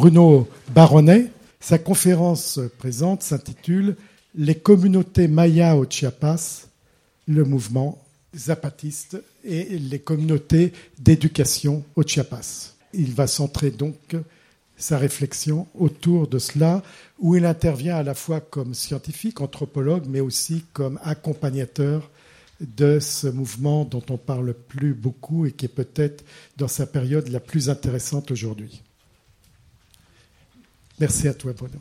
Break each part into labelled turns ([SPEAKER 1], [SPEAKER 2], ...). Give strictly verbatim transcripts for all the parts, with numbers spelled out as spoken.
[SPEAKER 1] Bruno Baronnet. Sa conférence présente s'intitule « Les communautés mayas au Chiapas, le mouvement zapatiste et les communautés d'éducation au Chiapas ». Il va centrer donc sa réflexion autour de cela, où il intervient à la fois comme scientifique, anthropologue, mais aussi comme accompagnateur de ce mouvement dont on parle plus beaucoup et qui est peut-être dans sa période la plus intéressante aujourd'hui. Merci à toi, Bruno.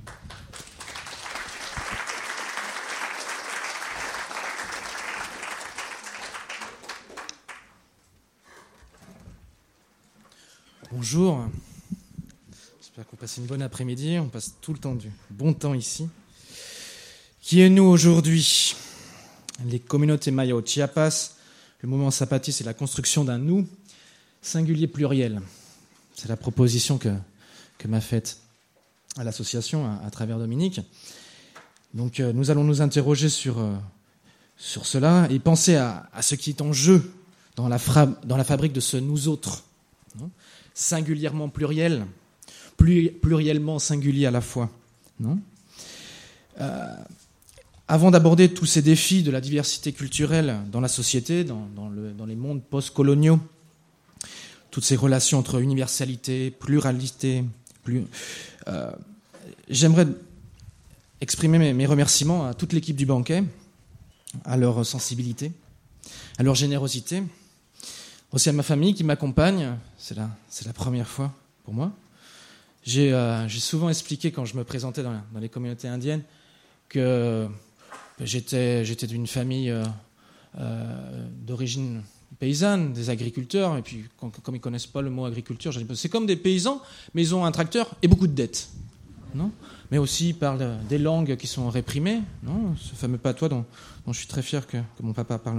[SPEAKER 2] Bonjour. J'espère qu'on passe une bonne après-midi. On passe tout le temps du bon temps ici. Qui est nous aujourd'hui ? Les communautés mayas au Chiapas, le mouvement zapatiste et la construction d'un nous singulier pluriel. C'est la proposition que, que m'a faite à l'association à, à travers Dominique. Donc euh, nous allons nous interroger sur, euh, sur cela et penser à, à ce qui est en jeu dans la, fra- dans la fabrique de ce nous autres, non ? Singulièrement pluriel, pluriellement singulier à la fois. Non ? Euh, avant d'aborder tous ces défis de la diversité culturelle dans la société, dans, dans, le, dans les mondes post-coloniaux, toutes ces relations entre universalité, pluralité, plus, euh, j'aimerais exprimer mes, mes remerciements à toute l'équipe du banquet, à leur sensibilité, à leur générosité, aussi à ma famille qui m'accompagne. C'est la, c'est la première fois pour moi. J'ai, euh, j'ai souvent expliqué quand je me présentais dans, dans les communautés indiennes que j'étais, j'étais d'une famille euh, euh, d'origine paysanne, des agriculteurs, et puis quand, comme ils ne connaissent pas le mot agriculture, j'ai dit, c'est comme des paysans, mais ils ont un tracteur et beaucoup de dettes. Non ? Mais aussi ils parlent des langues qui sont réprimées, non ? Ce fameux patois dont, dont je suis très fier que, que mon papa parle.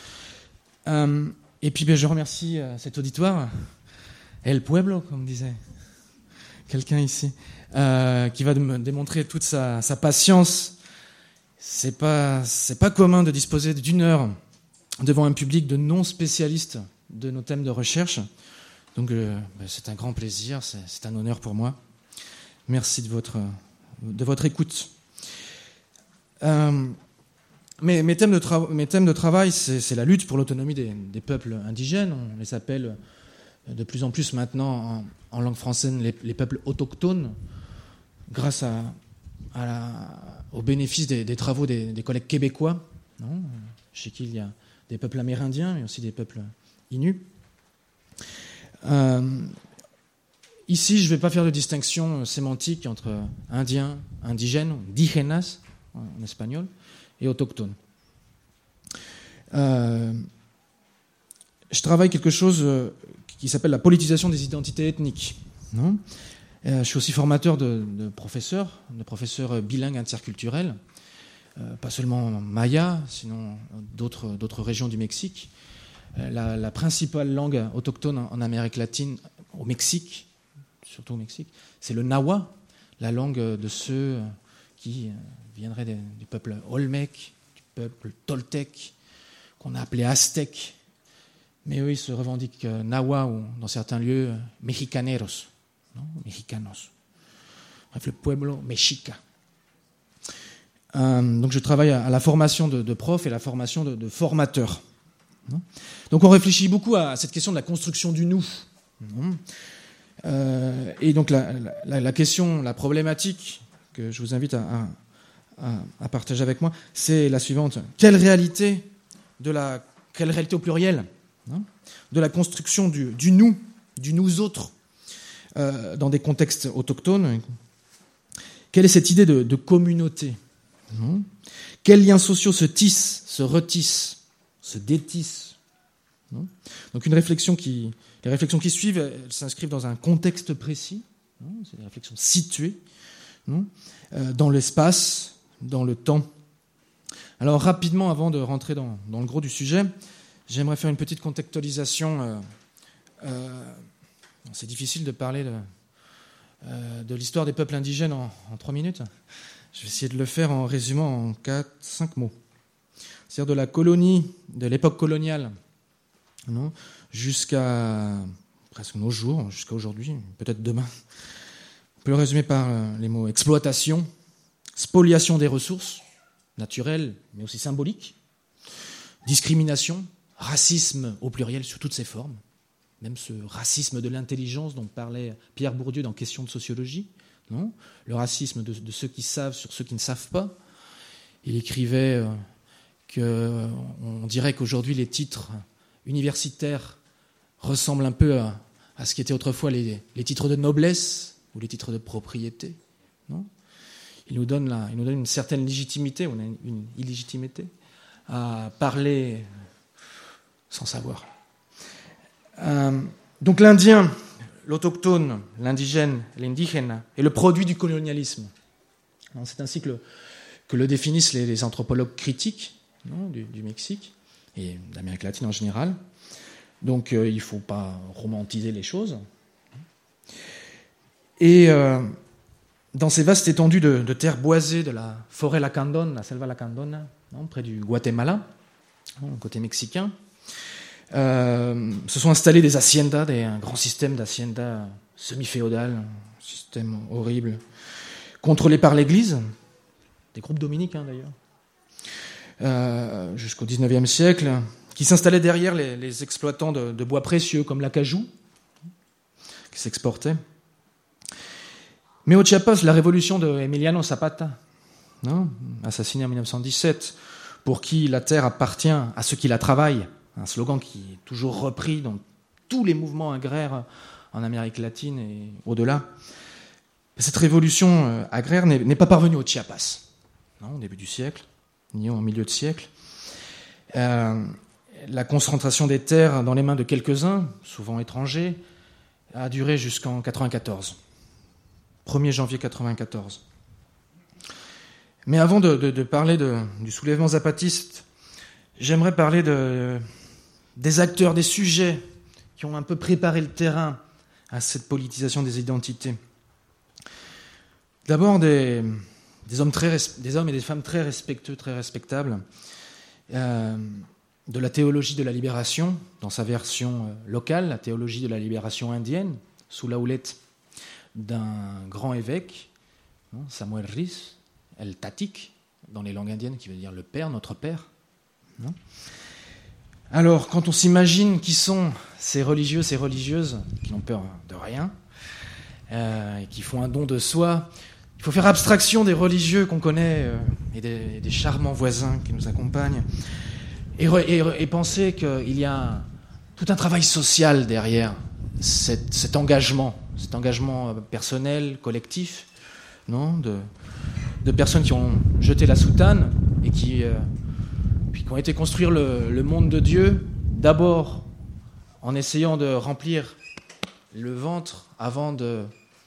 [SPEAKER 2] Euh, et puis ben, je remercie euh, cet auditoire, El Pueblo, comme disait quelqu'un ici, euh, qui va me démontrer toute sa, sa patience. C'est pas, c'est pas commun de disposer d'une heure devant un public de non-spécialistes de nos thèmes de recherche. Donc euh, ben, c'est un grand plaisir, c'est, c'est un honneur pour moi. Merci de votre, de votre écoute. Euh, mes, mes, thèmes de tra- mes thèmes de travail, c'est, c'est la lutte pour l'autonomie des, des peuples indigènes. On les appelle de plus en plus maintenant, en, en langue française, les, les peuples autochtones, grâce à, à la, au bénéfice des, des travaux des, des collègues québécois, non ? Chez qui il y a des peuples amérindiens, mais aussi des peuples inuits. Euh, Ici, je ne vais pas faire de distinction sémantique entre indiens, indigènes, indígenas en espagnol, et autochtones. Euh, je travaille quelque chose qui s'appelle la politisation des identités ethniques. Non ? Euh, je suis aussi formateur de, de professeurs, de professeurs bilingues interculturels, euh, pas seulement maya, sinon d'autres, d'autres régions du Mexique. Euh, la, la principale langue autochtone en, en Amérique latine, au Mexique, surtout au Mexique, c'est le nawa, la langue de ceux qui viendraient des, du peuple olmec, du peuple toltèque, qu'on a appelé aztèque. Mais eux, ils se revendiquent nawa ou, dans certains lieux, mexicaneros, non, mexicanos. Bref, le pueblo mexica. Euh, donc je travaille à la formation de, de profs et la formation de, de formateurs. Non ? Donc on réfléchit beaucoup à cette question de la construction du nous. Non ? Euh, et donc la, la, la question, la problématique que je vous invite à, à, à partager avec moi, c'est la suivante. Quelle réalité, de la, quelle réalité au pluriel, hein, de la construction du, du nous, du nous autres, euh, dans des contextes autochtones. Quelle est cette idée de, de communauté, hein ? Quels liens sociaux se tissent, se retissent, se détissent, hein ? Donc une réflexion qui... Les réflexions qui suivent, elles s'inscrivent dans un contexte précis, non ? C'est des réflexions situées, non ? euh, dans l'espace, dans le temps. Alors rapidement, avant de rentrer dans, dans le gros du sujet, j'aimerais faire une petite contextualisation. Euh, euh, c'est difficile de parler de, euh, de l'histoire des peuples indigènes en, en trois minutes. Je vais essayer de le faire en résumant en quatre, cinq mots. C'est-à-dire de la colonie, de l'époque coloniale, non ? Jusqu'à presque nos jours, jusqu'à aujourd'hui, peut-être demain, On peut le résumer par les mots exploitation, spoliation des ressources naturelles, mais aussi symboliques, discrimination, racisme au pluriel sous toutes ses formes, même ce racisme de l'intelligence dont parlait Pierre Bourdieu dans Questions de sociologie, non ? Le racisme de, de ceux qui savent sur ceux qui ne savent pas. Il écrivait euh, qu'on dirait qu'aujourd'hui les titres universitaires ressemblent un peu à, à ce qui était autrefois les, les titres de noblesse ou les titres de propriété. Non ? Il nous donne là, il nous donne une certaine légitimité, on a une, une illégitimité à parler sans savoir. Euh, donc l'Indien, l'autochtone, l'indigène, l'indigène, est le produit du colonialisme. Alors, c'est ainsi que le, que le définissent les, les anthropologues critiques non, du, du Mexique et d'Amérique latine en général. Donc euh, il ne faut pas romantiser les choses. Et euh, dans ces vastes étendues de, de terres boisées de la forêt Lacandon, la selva Lacandona, non, près du Guatemala, non, côté mexicain, Euh, se sont installés des haciendas, des, un grand système d'haciendas semi-féodales, un système horrible, contrôlé par l'Église, des groupes dominiques hein, d'ailleurs, euh, jusqu'au dix-neuvième siècle, qui s'installaient derrière les, les exploitants de, de bois précieux comme l'acajou, qui s'exportaient. Mais au Chiapas, la révolution de Emiliano Zapata, non, assassiné en dix-neuf cent dix-sept, pour qui la terre appartient à ceux qui la travaillent, un slogan qui est toujours repris dans tous les mouvements agraires en Amérique latine et au-delà. Cette révolution agraire n'est, n'est pas parvenue au Chiapas, non, au début du siècle, ni au milieu de siècle. Euh, la concentration des terres dans les mains de quelques-uns, souvent étrangers, a duré jusqu'en quatre-vingt-quatorze, premier janvier quatre-vingt-quatorze. Mais avant de, de, de parler de, du soulèvement zapatiste, j'aimerais parler de, des acteurs, des sujets qui ont un peu préparé le terrain à cette politisation des identités. D'abord, des, des, hommes, très, des hommes et des femmes très respectueux, très respectables, euh, de la théologie de la libération, dans sa version locale, la théologie de la libération indienne, sous la houlette d'un grand évêque, Samuel Riz, El Tatik, dans les langues indiennes, qui veut dire le Père, notre Père. Non ? Alors, quand on s'imagine qui sont ces religieux, ces religieuses qui n'ont peur de rien euh, et qui font un don de soi, il faut faire abstraction des religieux qu'on connaît euh, et des, et des charmants voisins qui nous accompagnent et, et, et penser qu'il y a un, tout un travail social derrière cet, cet engagement, cet engagement personnel, collectif, non, de, de personnes qui ont jeté la soutane et qui... Euh, puis qui ont été construire le, le monde de Dieu, d'abord en essayant de remplir le ventre avant de,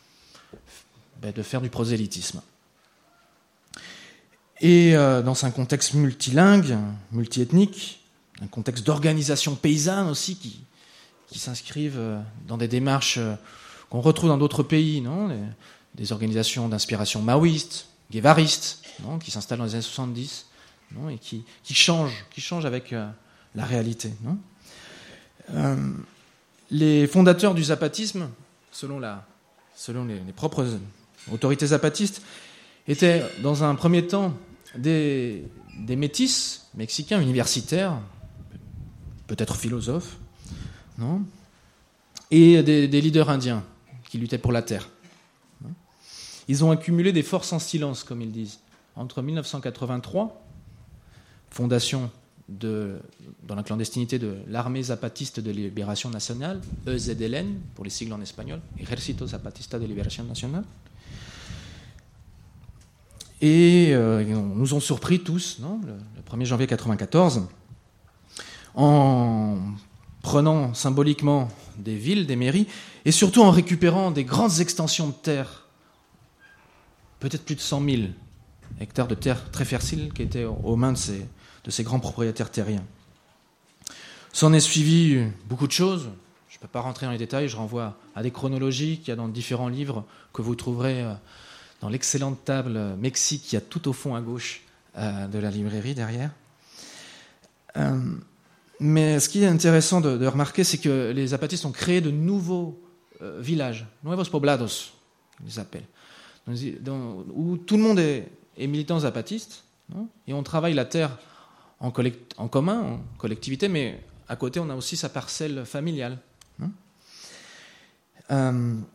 [SPEAKER 2] ben, de faire du prosélytisme. Et euh, dans un contexte multilingue, multiethnique, un contexte d'organisation paysanne aussi, qui, qui s'inscrivent dans des démarches qu'on retrouve dans d'autres pays, non ? des, des organisations d'inspiration maoïste, guévariste, non ? Qui s'installent dans les années soixante-dix, non, et qui, qui change, qui change avec euh, la réalité. Non euh, les fondateurs du zapatisme, selon, la, selon les, les propres autorités zapatistes, étaient dans un premier temps des, des métis mexicains universitaires, peut-être philosophes, non et des, des leaders indiens qui luttaient pour la terre. Non ils ont accumulé des forces en silence, comme ils disent, entre dix-neuf cent quatre-vingt-trois, fondation de, dans la clandestinité de l'Armée Zapatiste de Libération Nationale, E Z L N, pour les sigles en espagnol, Ejército Zapatista de Liberación Nacional. Et euh, nous ont surpris tous, non, le, le premier janvier quatre-vingt-quatorze, en prenant symboliquement des villes, des mairies, et surtout en récupérant des grandes extensions de terre, peut-être plus de cent mille hectares de terre très fertiles qui étaient aux mains de ces, de ces grands propriétaires terriens. S'en est suivi beaucoup de choses. Je ne peux pas rentrer dans les détails, je renvoie à des chronologies qu'il y a dans différents livres que vous trouverez dans l'excellente table Mexique qui y a tout au fond à gauche de la librairie derrière. Mais ce qui est intéressant de, de remarquer, c'est que les zapatistes ont créé de nouveaux villages, nuevos poblados, ils les appellent, dans, dans, où tout le monde est, est militant zapatiste, hein, et on travaille la terre en, collect, en commun, en collectivité, mais à côté, on a aussi sa parcelle familiale. Hein. Euh,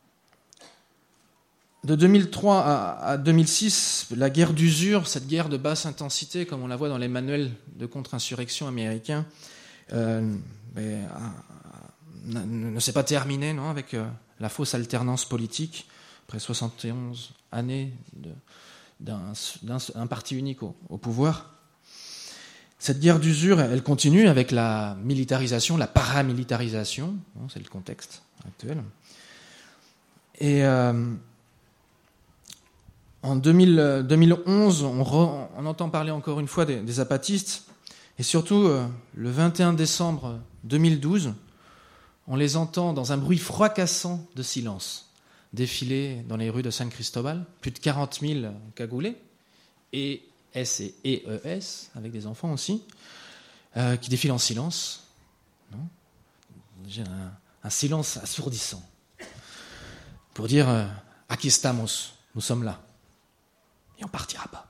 [SPEAKER 2] de deux mille trois à, à deux mille six, la guerre d'usure, cette guerre de basse intensité, comme on la voit dans les manuels de contre-insurrection américains, euh, ben, ne, ne s'est pas terminée, non, avec euh, la fausse alternance politique, après soixante et onze années de, d'un, d'un, d'un parti unique au, au pouvoir. Cette guerre d'usure, elle continue avec la militarisation, la paramilitarisation, non, c'est le contexte actuel. Et euh, en deux mille, deux mille onze, on, re, on entend parler encore une fois des, des zapatistes, et surtout euh, le vingt et un décembre deux mille douze, on les entend dans un bruit fracassant de silence défiler dans les rues de San Cristobal, plus de quarante mille cagoulés, et S et E E S, avec des enfants aussi, euh, qui défilent en silence. Non J'ai un, un silence assourdissant. Pour dire euh, « Aquí estamos », nous sommes là. Et on ne partira pas.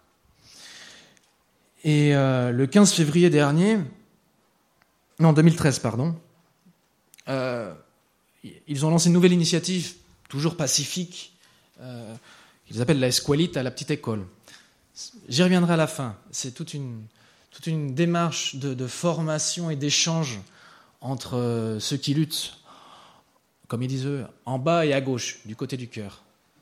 [SPEAKER 2] Et euh, le quinze février dernier, non, deux mille treize, pardon, euh, ils ont lancé une nouvelle initiative, toujours pacifique, euh, qu'ils appellent la Escuelita, la petite école. J'y reviendrai à la fin. C'est toute une, toute une démarche de, de formation et d'échange entre euh, ceux qui luttent, comme ils disent eux, en bas et à gauche, du côté du cœur.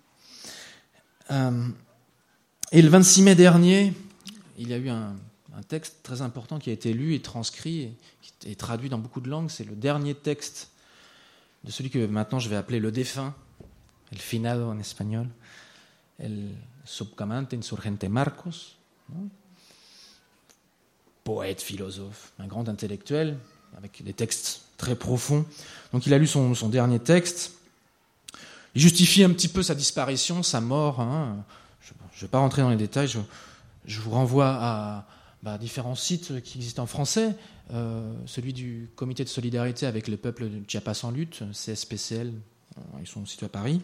[SPEAKER 2] Euh, et le vingt-six mai dernier, il y a eu un, un texte très important qui a été lu et transcrit et qui est traduit dans beaucoup de langues. C'est le dernier texte de celui que maintenant je vais appeler le défunt, el finado en espagnol, el subcomandante insurgente Marcos, non? Poète, philosophe, un grand intellectuel, avec des textes très profonds. Donc il a lu son, son dernier texte. Il justifie un petit peu sa disparition, sa mort. Hein. Je ne vais pas rentrer dans les détails. Je, je vous renvoie à bah, différents sites qui existent en français. Euh, celui du Comité de solidarité avec le peuple de Chiapas en lutte, C S P C L, ils sont situés à Paris.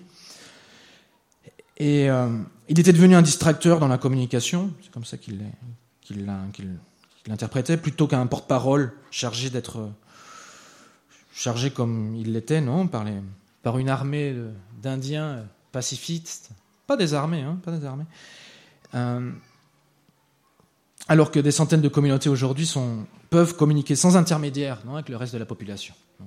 [SPEAKER 2] Et euh, il était devenu un distracteur dans la communication, c'est comme ça qu'il, qu'il, l'a, qu'il, qu'il l'interprétait, plutôt qu'un porte-parole chargé d'être chargé comme il l'était, non, par, les, par une armée de, d'Indiens pacifistes, pas désarmés, hein, pas désarmés. Euh, alors que des centaines de communautés aujourd'hui sont, peuvent communiquer sans intermédiaire, non, avec le reste de la population. Non.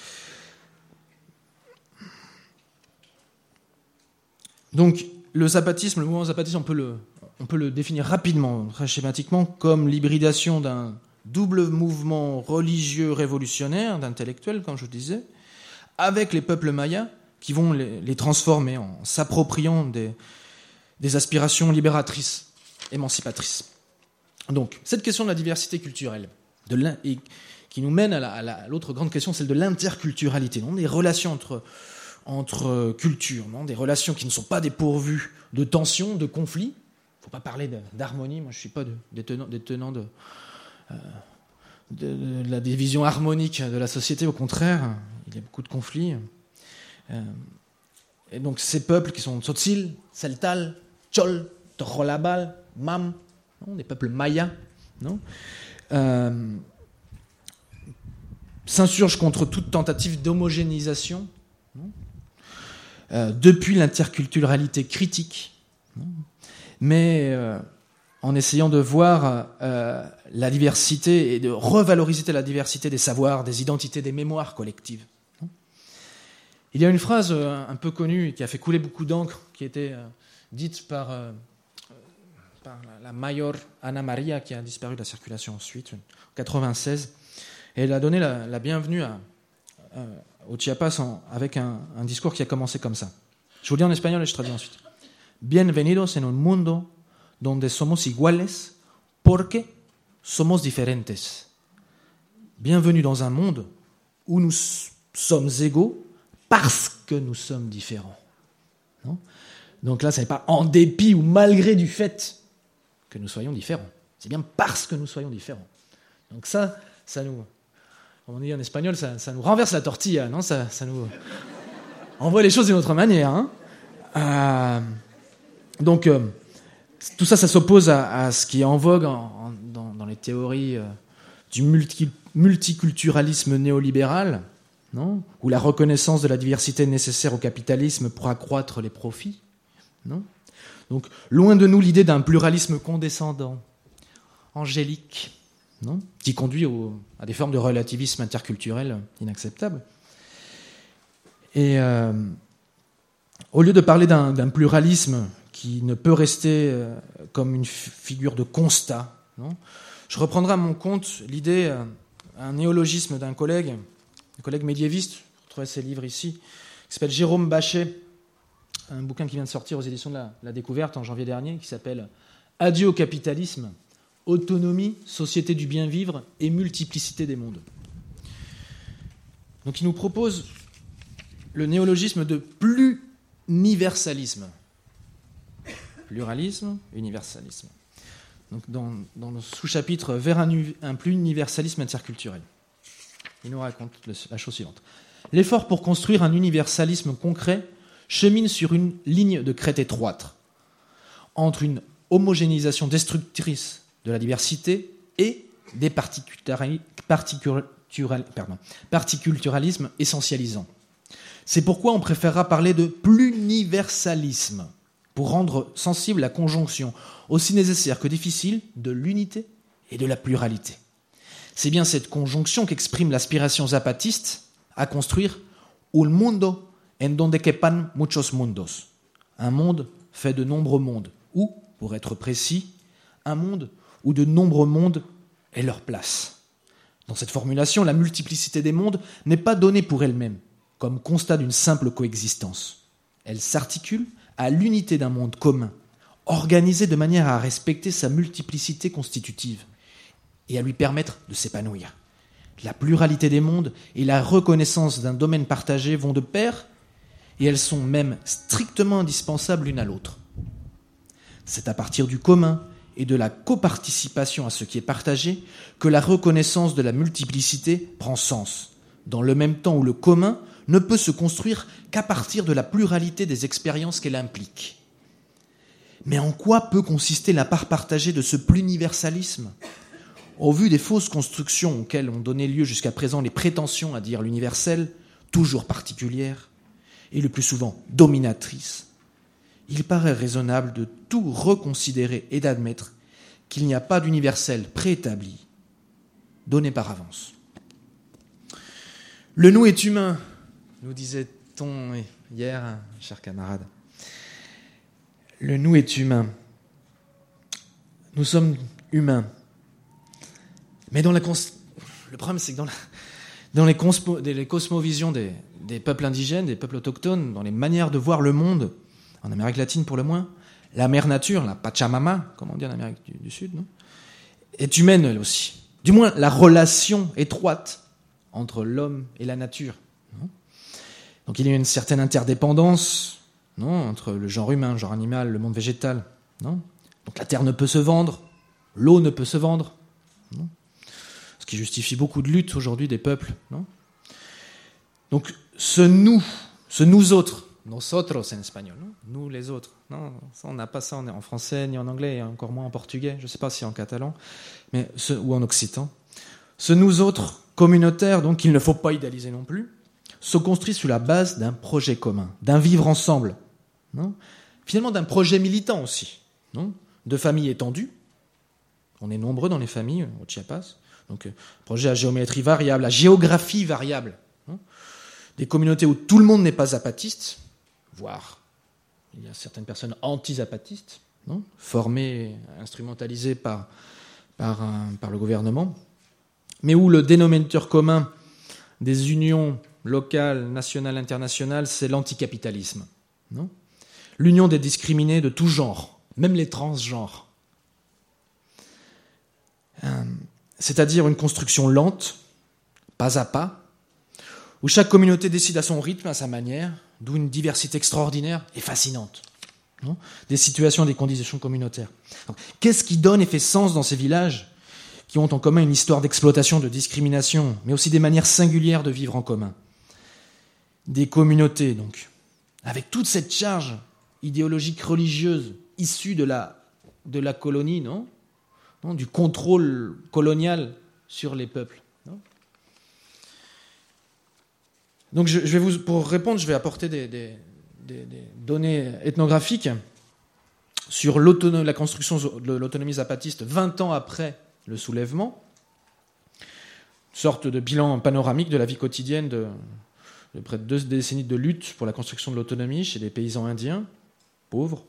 [SPEAKER 2] Donc, le zapatisme, le mouvement zapatisme, on peut le, on peut le définir rapidement, très schématiquement, comme l'hybridation d'un double mouvement religieux révolutionnaire, d'intellectuels, comme je vous disais, avec les peuples mayas, qui vont les, les transformer en s'appropriant des, des aspirations libératrices, émancipatrices. Donc, cette question de la diversité culturelle, de et, qui nous mène à, la, à, la, à l'autre grande question, celle de l'interculturalité, non, des relations entre... entre cultures, non, des relations qui ne sont pas dépourvues de tensions, de conflits. Il ne faut pas parler de, d'harmonie. Moi, je ne suis pas de, des tenants, des tenants de, euh, de, de la division harmonique de la société. Au contraire, il y a beaucoup de conflits. Euh, et donc, ces peuples qui sont Tzotzil, Celtal, Chol, Tojolabal, Mam, non, des peuples mayas, non, euh, s'insurgent contre toute tentative d'homogénéisation, non, Euh, depuis l'interculturalité critique, mais euh, en essayant de voir euh, la diversité et de revaloriser la diversité des savoirs, des identités, des mémoires collectives. Il y a une phrase euh, un peu connue qui a fait couler beaucoup d'encre, qui a été euh, dite par, euh, par la mayor Ana Maria, qui a disparu de la circulation ensuite, en quatre-vingt-seize, et elle a donné la, la bienvenue à... à au Chiapas en, avec un, un discours qui a commencé comme ça. Je vous le dis en espagnol et je traduis ensuite. Bienvenidos en un mundo donde somos iguales porque somos diferentes. Bienvenue dans un monde où nous sommes égaux parce que nous sommes différents. Non ? Donc là, ce n'est pas en dépit ou malgré du fait que nous soyons différents. C'est bien parce que nous soyons différents. Donc ça, ça nous... On dit en espagnol, ça, ça nous renverse la tortilla, non, ça, ça nous envoie les choses d'une autre manière. Hein. Euh, donc, euh, tout ça, ça s'oppose à, à ce qui est en vogue en, en, dans, dans les théories euh, du multi, multiculturalisme néolibéral, non ? Ou la reconnaissance de la diversité nécessaire au capitalisme pour accroître les profits, non ? Donc, loin de nous l'idée d'un pluralisme condescendant, angélique, non ? Qui conduit au, à des formes de relativisme interculturel inacceptables. Et euh, au lieu de parler d'un, d'un pluralisme qui ne peut rester euh, comme une f- figure de constat, non ? Je reprendrai à mon compte l'idée, euh, un néologisme d'un collègue, un collègue médiéviste, vous retrouvez ses livres ici, qui s'appelle Jérôme Bachet, un bouquin qui vient de sortir aux éditions de la, la Découverte en janvier dernier, qui s'appelle « Adieu au capitalisme, autonomie, société du bien vivre et multiplicité des mondes ». Donc il nous propose le néologisme de pluniversalisme. Pluralisme, universalisme. Donc dans, dans le sous-chapitre « Vers un, un pluriversalisme interculturel ». Il nous raconte la chose suivante. L'effort pour construire un universalisme concret chemine sur une ligne de crête étroite entre une homogénéisation destructrice de la diversité et des particulari- particural- pardon, particulturalismes essentialisants. C'est pourquoi on préférera parler de pluniversalisme pour rendre sensible la conjonction aussi nécessaire que difficile de l'unité et de la pluralité. C'est bien cette conjonction qu'exprime l'aspiration zapatiste à construire un mundo en donde quepan muchos mundos, un monde fait de nombreux mondes, ou, pour être précis, un monde où de nombreux mondes aient leur place. Dans cette formulation, la multiplicité des mondes n'est pas donnée pour elle-même, comme constat d'une simple coexistence. Elle s'articule à l'unité d'un monde commun, organisé de manière à respecter sa multiplicité constitutive et à lui permettre de s'épanouir. La pluralité des mondes et la reconnaissance d'un domaine partagé vont de pair, et elles sont même strictement indispensables l'une à l'autre. C'est à partir du commun et de la coparticipation à ce qui est partagé que la reconnaissance de la multiplicité prend sens, dans le même temps où le commun ne peut se construire qu'à partir de la pluralité des expériences qu'elle implique. Mais en quoi peut consister la part partagée de ce pluniversalisme ? Au vu des fausses constructions auxquelles ont donné lieu jusqu'à présent les prétentions à dire l'universel, toujours particulières, et le plus souvent dominatrices, il paraît raisonnable de tout reconsidérer et d'admettre qu'il n'y a pas d'universel préétabli, donné par avance. Le nous est humain, nous disait-on hier, chers camarades. Le nous est humain. Nous sommes humains. Mais dans la cons... le problème, c'est que dans, la... dans les, conspo... les cosmovisions des... des peuples indigènes, des peuples autochtones, dans les manières de voir le monde, en Amérique latine pour le moins, la mère nature, la Pachamama, comme on dit en Amérique du, du Sud, non, est humaine elle aussi. Du moins, la relation étroite entre l'homme et la nature. Non. Donc il y a une certaine interdépendance, non, entre le genre humain, le genre animal, le monde végétal. Non. Donc la terre ne peut se vendre, l'eau ne peut se vendre. Non. Ce qui justifie beaucoup de luttes aujourd'hui des peuples. Non. Donc ce nous, ce nous autres, nosotros en espagnol, non, nous les autres, non, ça, on n'a pas ça en français ni en anglais, et encore moins en portugais, je ne sais pas si en catalan, mais ce, ou en occitan. Ce nous autres communautaire, donc qu'il ne faut pas idéaliser non plus, se construit sur la base d'un projet commun, d'un vivre ensemble, non, finalement d'un projet militant aussi, non, de familles étendues. On est nombreux dans les familles au Chiapas, donc projet à géométrie variable, à géographie variable. Non, des communautés où tout le monde n'est pas zapatiste, voire il y a certaines personnes anti-zapatistes, non, formées, instrumentalisées par, par, un, par le gouvernement, mais où le dénominateur commun des unions locales, nationales, internationales, c'est l'anticapitalisme. Non, l'union des discriminés de tout genre, même les transgenres. Euh, c'est-à-dire une construction lente, pas à pas, où chaque communauté décide à son rythme, à sa manière, d'où une diversité extraordinaire et fascinante, non, des situations et des conditions communautaires. Donc, qu'est-ce qui donne et fait sens dans ces villages qui ont en commun une histoire d'exploitation, de discrimination, mais aussi des manières singulières de vivre en commun ? Des communautés, donc, avec toute cette charge idéologique religieuse issue de la, de la colonie, non, non, du contrôle colonial sur les peuples. Non. Donc, je, je vais vous, pour répondre, je vais apporter des, des, des, des données ethnographiques sur la construction de l'autonomie zapatiste vingt ans après le soulèvement, une sorte de bilan panoramique de la vie quotidienne de, de près de deux décennies de lutte pour la construction de l'autonomie chez des paysans indiens, pauvres.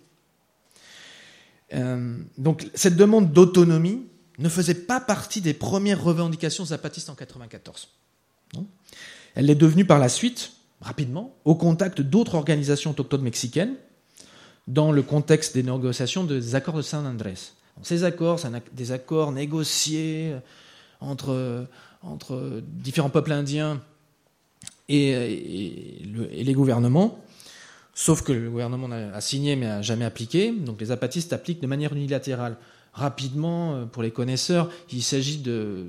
[SPEAKER 2] Euh, donc cette demande d'autonomie ne faisait pas partie des premières revendications zapatistes en mille neuf cent quatre-vingt-quatorze. Non. Elle l'est devenue par la suite, rapidement, au contact d'autres organisations autochtones mexicaines, dans le contexte des négociations des accords de San Andrés. Donc, ces accords, c'est des accords négociés entre, entre différents peuples indiens et, et, le, et les gouvernements, sauf que le gouvernement a signé mais n'a jamais appliqué. Donc les zapatistes appliquent de manière unilatérale. Rapidement, pour les connaisseurs, il s'agit de,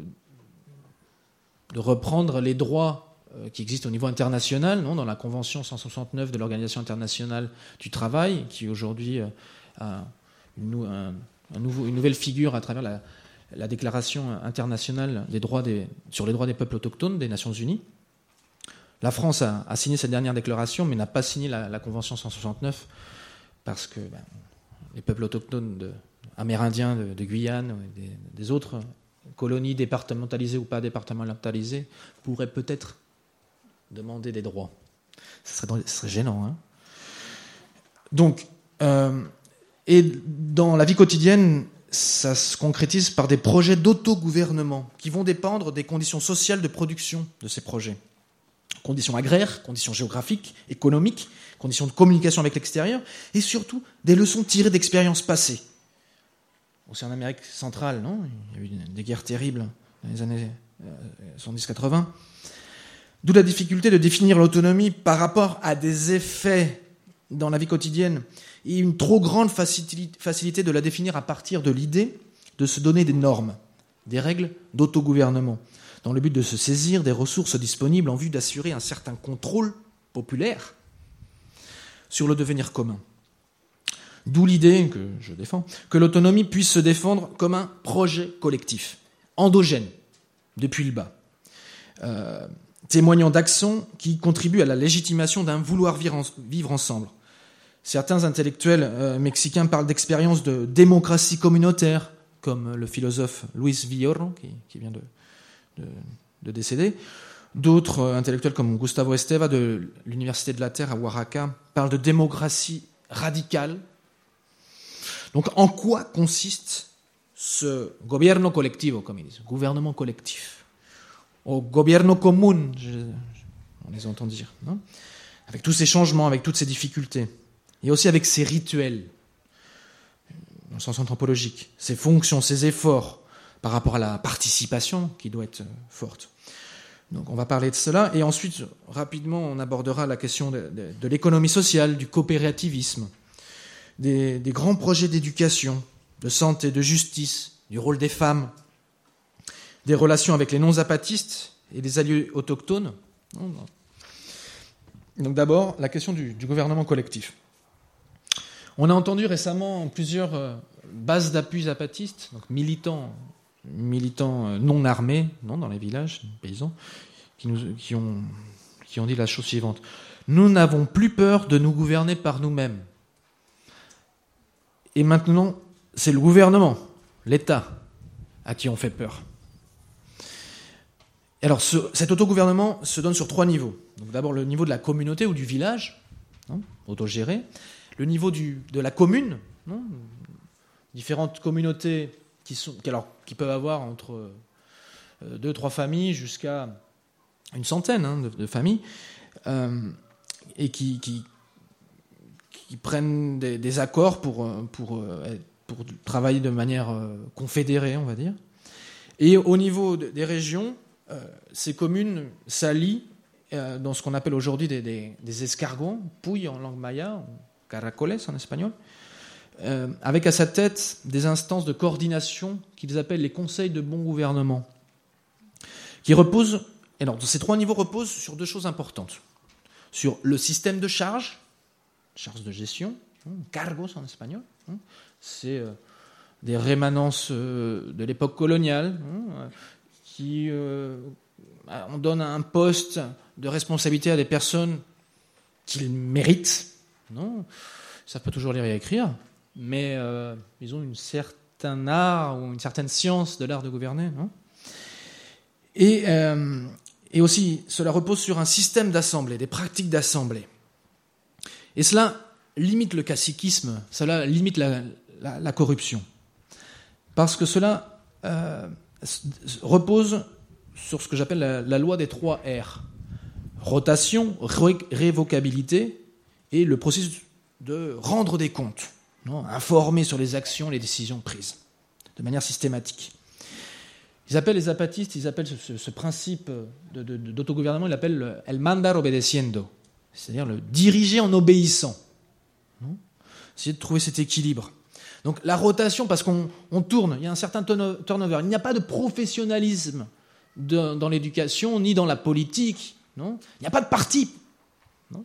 [SPEAKER 2] de reprendre les droits qui existent au niveau international, non, dans la Convention cent soixante-neuf de l'Organisation internationale du travail, qui aujourd'hui a une, un, un nouveau, une nouvelle figure à travers la, la Déclaration internationale des droits des, sur les droits des peuples autochtones des Nations Unies. La France a, a signé cette dernière déclaration, mais n'a pas signé la, la Convention cent soixante-neuf, parce que ben, les peuples autochtones de, amérindiens de, de Guyane, des, des autres colonies départementalisées ou pas départementalisées, pourraient peut-être demander des droits. Ce serait, ce serait gênant. Hein. Donc, euh, et dans la vie quotidienne, ça se concrétise par des projets d'autogouvernement qui vont dépendre des conditions sociales de production de ces projets. Conditions agraires, conditions géographiques, économiques, conditions de communication avec l'extérieur, et surtout des leçons tirées d'expériences passées. Aussi en Amérique centrale, non ? Il y a eu des guerres terribles dans les années soixante-dix quatre-vingts. D'où la difficulté de définir l'autonomie par rapport à des effets dans la vie quotidienne et une trop grande facilité de la définir à partir de l'idée de se donner des normes, des règles d'autogouvernement, dans le but de se saisir des ressources disponibles en vue d'assurer un certain contrôle populaire sur le devenir commun. D'où l'idée que je défends, que l'autonomie puisse se défendre comme un projet collectif, endogène, depuis le bas. Euh, témoignant d'actions qui contribuent à la légitimation d'un vouloir vivre ensemble. Certains intellectuels euh, mexicains parlent d'expériences de démocratie communautaire, comme le philosophe Luis Villoro, qui, qui vient de, de, de décéder. D'autres euh, intellectuels, comme Gustavo Esteva, de l'Université de la Terre à Oaxaca, parlent de démocratie radicale. Donc, en quoi consiste ce gobierno colectivo, comme ils disent, gouvernement collectif ? Au gobierno común, je, je, on les entend dire, non ? Avec tous ces changements, avec toutes ces difficultés, et aussi avec ces rituels, dans le sens anthropologique, ces fonctions, ces efforts, par rapport à la participation qui doit être forte. Donc on va parler de cela, et ensuite, rapidement, on abordera la question de, de, de l'économie sociale, du coopérativisme, des, des grands projets d'éducation, de santé, de justice, du rôle des femmes, des relations avec les non-zapatistes et les alliés autochtones. Donc d'abord, la question du, du gouvernement collectif. On a entendu récemment plusieurs bases d'appui zapatistes, donc militants, militants non armés, non, dans les villages, paysans, qui, nous, qui, ont, qui ont dit la chose suivante. Nous n'avons plus peur de nous gouverner par nous-mêmes. Et maintenant, c'est le gouvernement, l'État, à qui on fait peur. Alors, ce, cet autogouvernement se donne sur trois niveaux. Donc, d'abord, le niveau de la communauté ou du village, hein, autogéré. Le niveau du, de la commune, hein, différentes communautés qui, sont, qui, alors, qui peuvent avoir entre euh, deux, trois familles jusqu'à une centaine hein, de, de familles, euh, et qui, qui, qui prennent des, des accords pour, pour, pour travailler de manière euh, confédérée, on va dire. Et au niveau de, des régions, Euh, ces communes s'allient euh, dans ce qu'on appelle aujourd'hui des, des, des escargons, puy en langue maya, caracoles en espagnol, euh, avec à sa tête des instances de coordination qu'ils appellent les conseils de bon gouvernement, qui reposent, et alors ces trois niveaux reposent sur deux choses importantes. Sur le système de charges, charges de gestion, cargos en espagnol. C'est euh, des rémanences euh, de l'époque coloniale hein, qui euh, on donne un poste de responsabilité à des personnes qu'ils méritent. Non, ils savent pas toujours lire et écrire, mais euh, ils ont une certain art ou une certaine science de l'art de gouverner. Non et, euh, et aussi, cela repose sur un système d'assemblée, des pratiques d'assemblée. Et cela limite le caciquisme, cela limite la, la, la corruption. Parce que cela euh, repose sur ce que j'appelle la, la loi des trois R. Rotation, ré, révocabilité et le processus de rendre des comptes, non, informer sur les actions, les décisions prises, de manière systématique. Ils appellent les zapatistes, ils appellent ce, ce, ce principe de, de, d'autogouvernement, ils l'appellent le el mandar obedeciendo, c'est-à-dire le diriger en obéissant. Non, essayer de trouver cet équilibre. Donc la rotation, parce qu'on on tourne, il y a un certain turnover, il n'y a pas de professionnalisme de, dans l'éducation, ni dans la politique, non, il n'y a pas de parti. Non.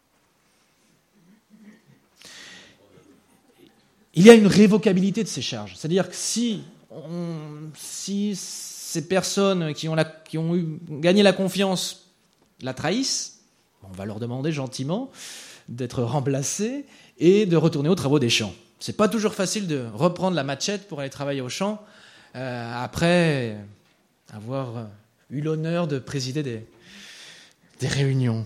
[SPEAKER 2] Il y a une révocabilité de ces charges, c'est-à-dire que si, on, si ces personnes qui ont, la, qui ont eu, gagné la confiance la trahissent, on va leur demander gentiment d'être remplacés et de retourner aux travaux des champs. C'est pas toujours facile de reprendre la machette pour aller travailler au champ euh, après avoir eu l'honneur de présider des, des réunions.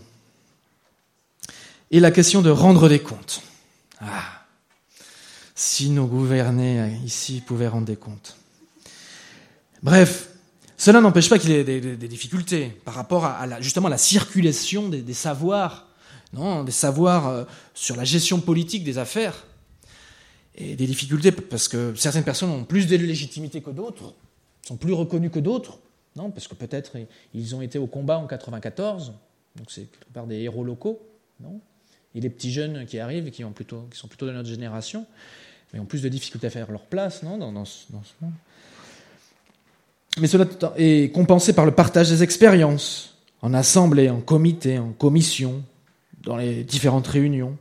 [SPEAKER 2] Et la question de rendre des comptes. Ah, si nos gouvernés ici pouvaient rendre des comptes. Bref, cela n'empêche pas qu'il y ait des, des, des difficultés par rapport à, à la, justement à la circulation des, des savoirs, non, des savoirs euh, sur la gestion politique des affaires. Et des difficultés parce que certaines personnes ont plus de légitimité que d'autres, sont plus reconnues que d'autres, non, parce que peut-être ils ont été au combat en quatre-vingt-quatorze, donc c'est quelque part des héros locaux, non, et les petits jeunes qui arrivent et qui, ont plutôt, qui sont plutôt de notre génération, mais ont plus de difficultés à faire leur place, non, dans, dans, ce, dans ce monde. Mais cela est compensé par le partage des expériences, en assemblée, en comité, en commission, dans les différentes réunions.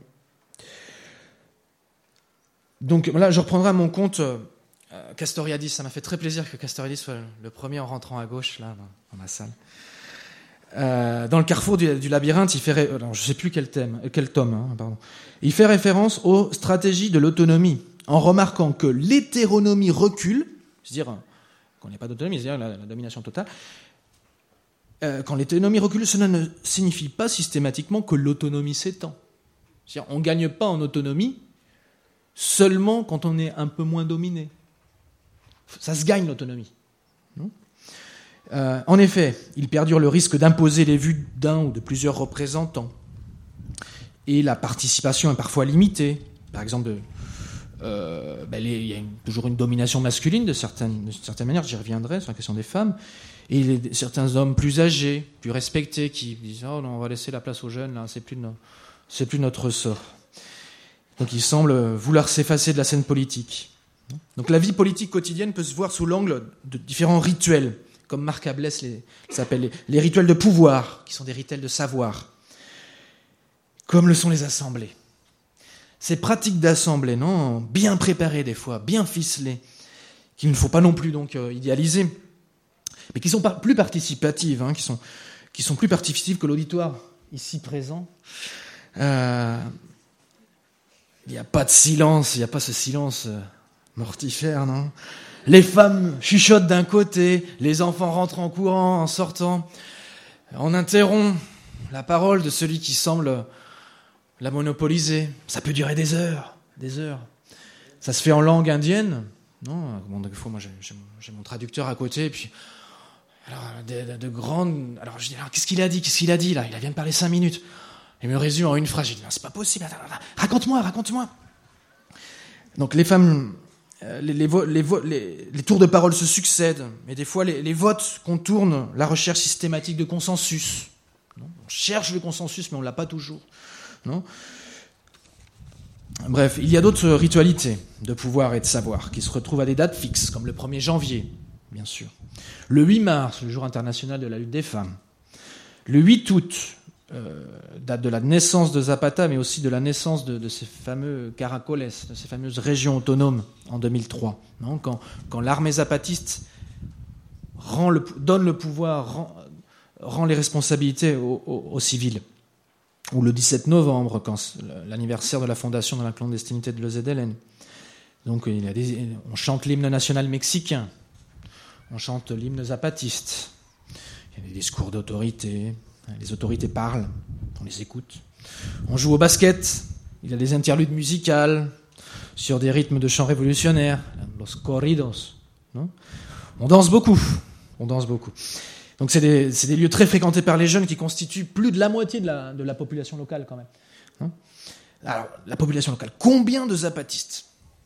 [SPEAKER 2] Donc là, je reprendrai à mon compte euh, Castoriadis. Ça m'a fait très plaisir que Castoriadis soit le premier en rentrant à gauche, là, dans ma salle. Euh, dans le carrefour du, du labyrinthe, il fait... Ré... Alors, je ne sais plus quel thème, quel tome, hein, pardon. Il fait référence aux stratégies de l'autonomie, en remarquant que l'hétéronomie recule, c'est-à-dire qu'on n'a pas d'autonomie, c'est-à-dire la, la domination totale. Euh, quand l'hétéronomie recule, cela ne signifie pas systématiquement que l'autonomie s'étend. C'est-à-dire on ne gagne pas en autonomie seulement quand on est un peu moins dominé. Ça se gagne, l'autonomie. Non euh, en effet, il perdure le risque d'imposer les vues d'un ou de plusieurs représentants. Et la participation est parfois limitée. Par exemple, de, euh, ben les, il y a une, toujours une domination masculine de certaines, de certaines manières, j'y reviendrai sur la question des femmes. Et les, certains hommes plus âgés, plus respectés, qui disent « Oh non, on va laisser la place aux jeunes, là, c'est plus, no, c'est plus notre sort ». Donc il semble vouloir s'effacer de la scène politique. Donc la vie politique quotidienne peut se voir sous l'angle de différents rituels, comme Marc Ablès les, les appelle les, les rituels de pouvoir, qui sont des rituels de savoir, comme le sont les assemblées. Ces pratiques d'assemblée, non, bien préparées des fois, bien ficelées, qu'il ne faut pas non plus donc euh, idéaliser, mais qui sont par, plus participatives, hein, qui sont qui sont plus participatives que l'auditoire ici présent. Euh, Il n'y a pas de silence, il n'y a pas ce silence mortifère, non ? Les femmes chuchotent d'un côté, les enfants rentrent en courant, en sortant. On interrompt la parole de celui qui semble la monopoliser. Ça peut durer des heures, des heures. Ça se fait en langue indienne, non ? Bon, des fois, moi, j'ai, j'ai, j'ai mon traducteur à côté, et puis... Alors, de, de, de grandes... Alors, je dis, alors, qu'est-ce qu'il a dit ? Qu'est-ce qu'il a dit, là ? Il vient de parler cinq minutes. Il me résume en une phrase. J'ai dit, non, c'est pas possible. Attends, attends, raconte-moi, raconte-moi. Donc les femmes, euh, les, les, vo- les, vo- les, les tours de parole se succèdent, mais des fois les, les votes contournent la recherche systématique de consensus. Non, on cherche le consensus, mais on l'a pas toujours. Non. Bref, il y a d'autres ritualités de pouvoir et de savoir qui se retrouvent à des dates fixes, comme le premier janvier, bien sûr. Le huit mars, le jour international de la lutte des femmes. Le huit août, euh, date de la naissance de Zapata, mais aussi de la naissance de, de ces fameux caracoles, de ces fameuses régions autonomes en deux mille trois. Non, quand, quand l'armée zapatiste rend le, donne le pouvoir, rend, rend les responsabilités aux, aux, aux civils. Ou le dix-sept novembre, quand l'anniversaire de la fondation de la clandestinité de l'E Z L N. Donc il y a des, on chante l'hymne national mexicain, on chante l'hymne zapatiste, il y a des discours d'autorité, les autorités parlent, on les écoute. On joue au basket, il y a des interludes musicales sur des rythmes de chants révolutionnaires, los corridos. Non ? On danse beaucoup, on danse beaucoup. Donc c'est des, c'est des lieux très fréquentés par les jeunes qui constituent plus de la moitié de la, de la population locale quand même. Non ? Alors, la population locale, combien de zapatistes ?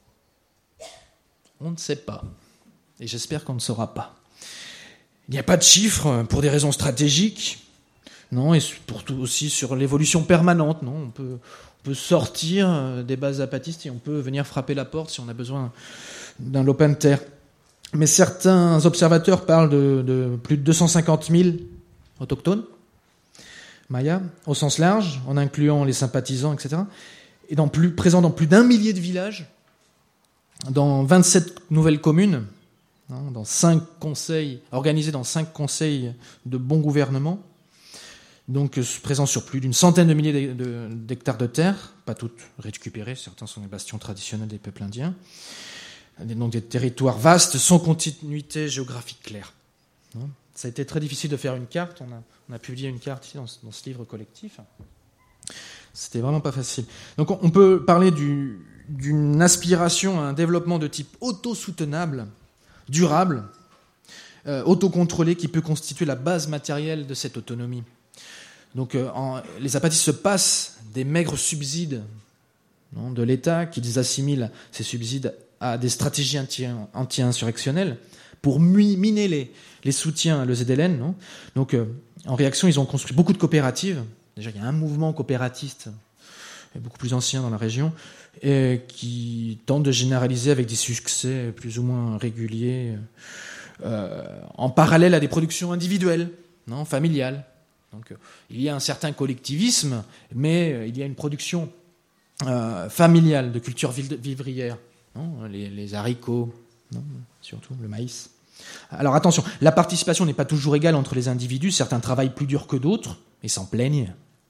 [SPEAKER 2] On ne sait pas. Et j'espère qu'on ne saura pas. Il n'y a pas de chiffres pour des raisons stratégiques. Non, et pour tout aussi sur l'évolution permanente. Non, on peut, on peut sortir des bases zapatistes et on peut venir frapper la porte si on a besoin d'un lopin de terre. Mais certains observateurs parlent de, de plus de deux cent cinquante mille autochtones, mayas, au sens large, en incluant les sympathisants, et cetera. Et dans plus, présents dans plus d'un millier de villages, dans vingt-sept nouvelles communes, hein, dans cinq conseils, organisés dans cinq conseils de bon gouvernement, donc présents sur plus d'une centaine de milliers d'hectares de terre, pas toutes récupérées, certains sont les bastions traditionnels des peuples indiens, donc des territoires vastes, sans continuité géographique claire. Ça a été très difficile de faire une carte, on a, on a publié une carte ici dans ce, dans ce livre collectif. C'était vraiment pas facile. Donc on peut parler du, d'une aspiration à un développement de type autosoutenable, durable, euh, autocontrôlé, qui peut constituer la base matérielle de cette autonomie. Donc euh, en, les zapatistes se passent des maigres subsides non, de l'État, qu'ils assimilent ces subsides à des stratégies anti, anti-insurrectionnelles pour miner les, les soutiens à l'E Z L N. Non Donc euh, en réaction, ils ont construit beaucoup de coopératives. Déjà, il y a un mouvement coopératiste beaucoup plus ancien dans la région, et qui tente de généraliser avec des succès plus ou moins réguliers, euh, en parallèle à des productions individuelles, non, familiales. Donc, euh, il y a un certain collectivisme, mais euh, il y a une production euh, familiale de culture vivrière, non, les, les haricots, non, surtout le maïs. Alors attention, la participation n'est pas toujours égale entre les individus, certains travaillent plus dur que d'autres, et s'en plaignent.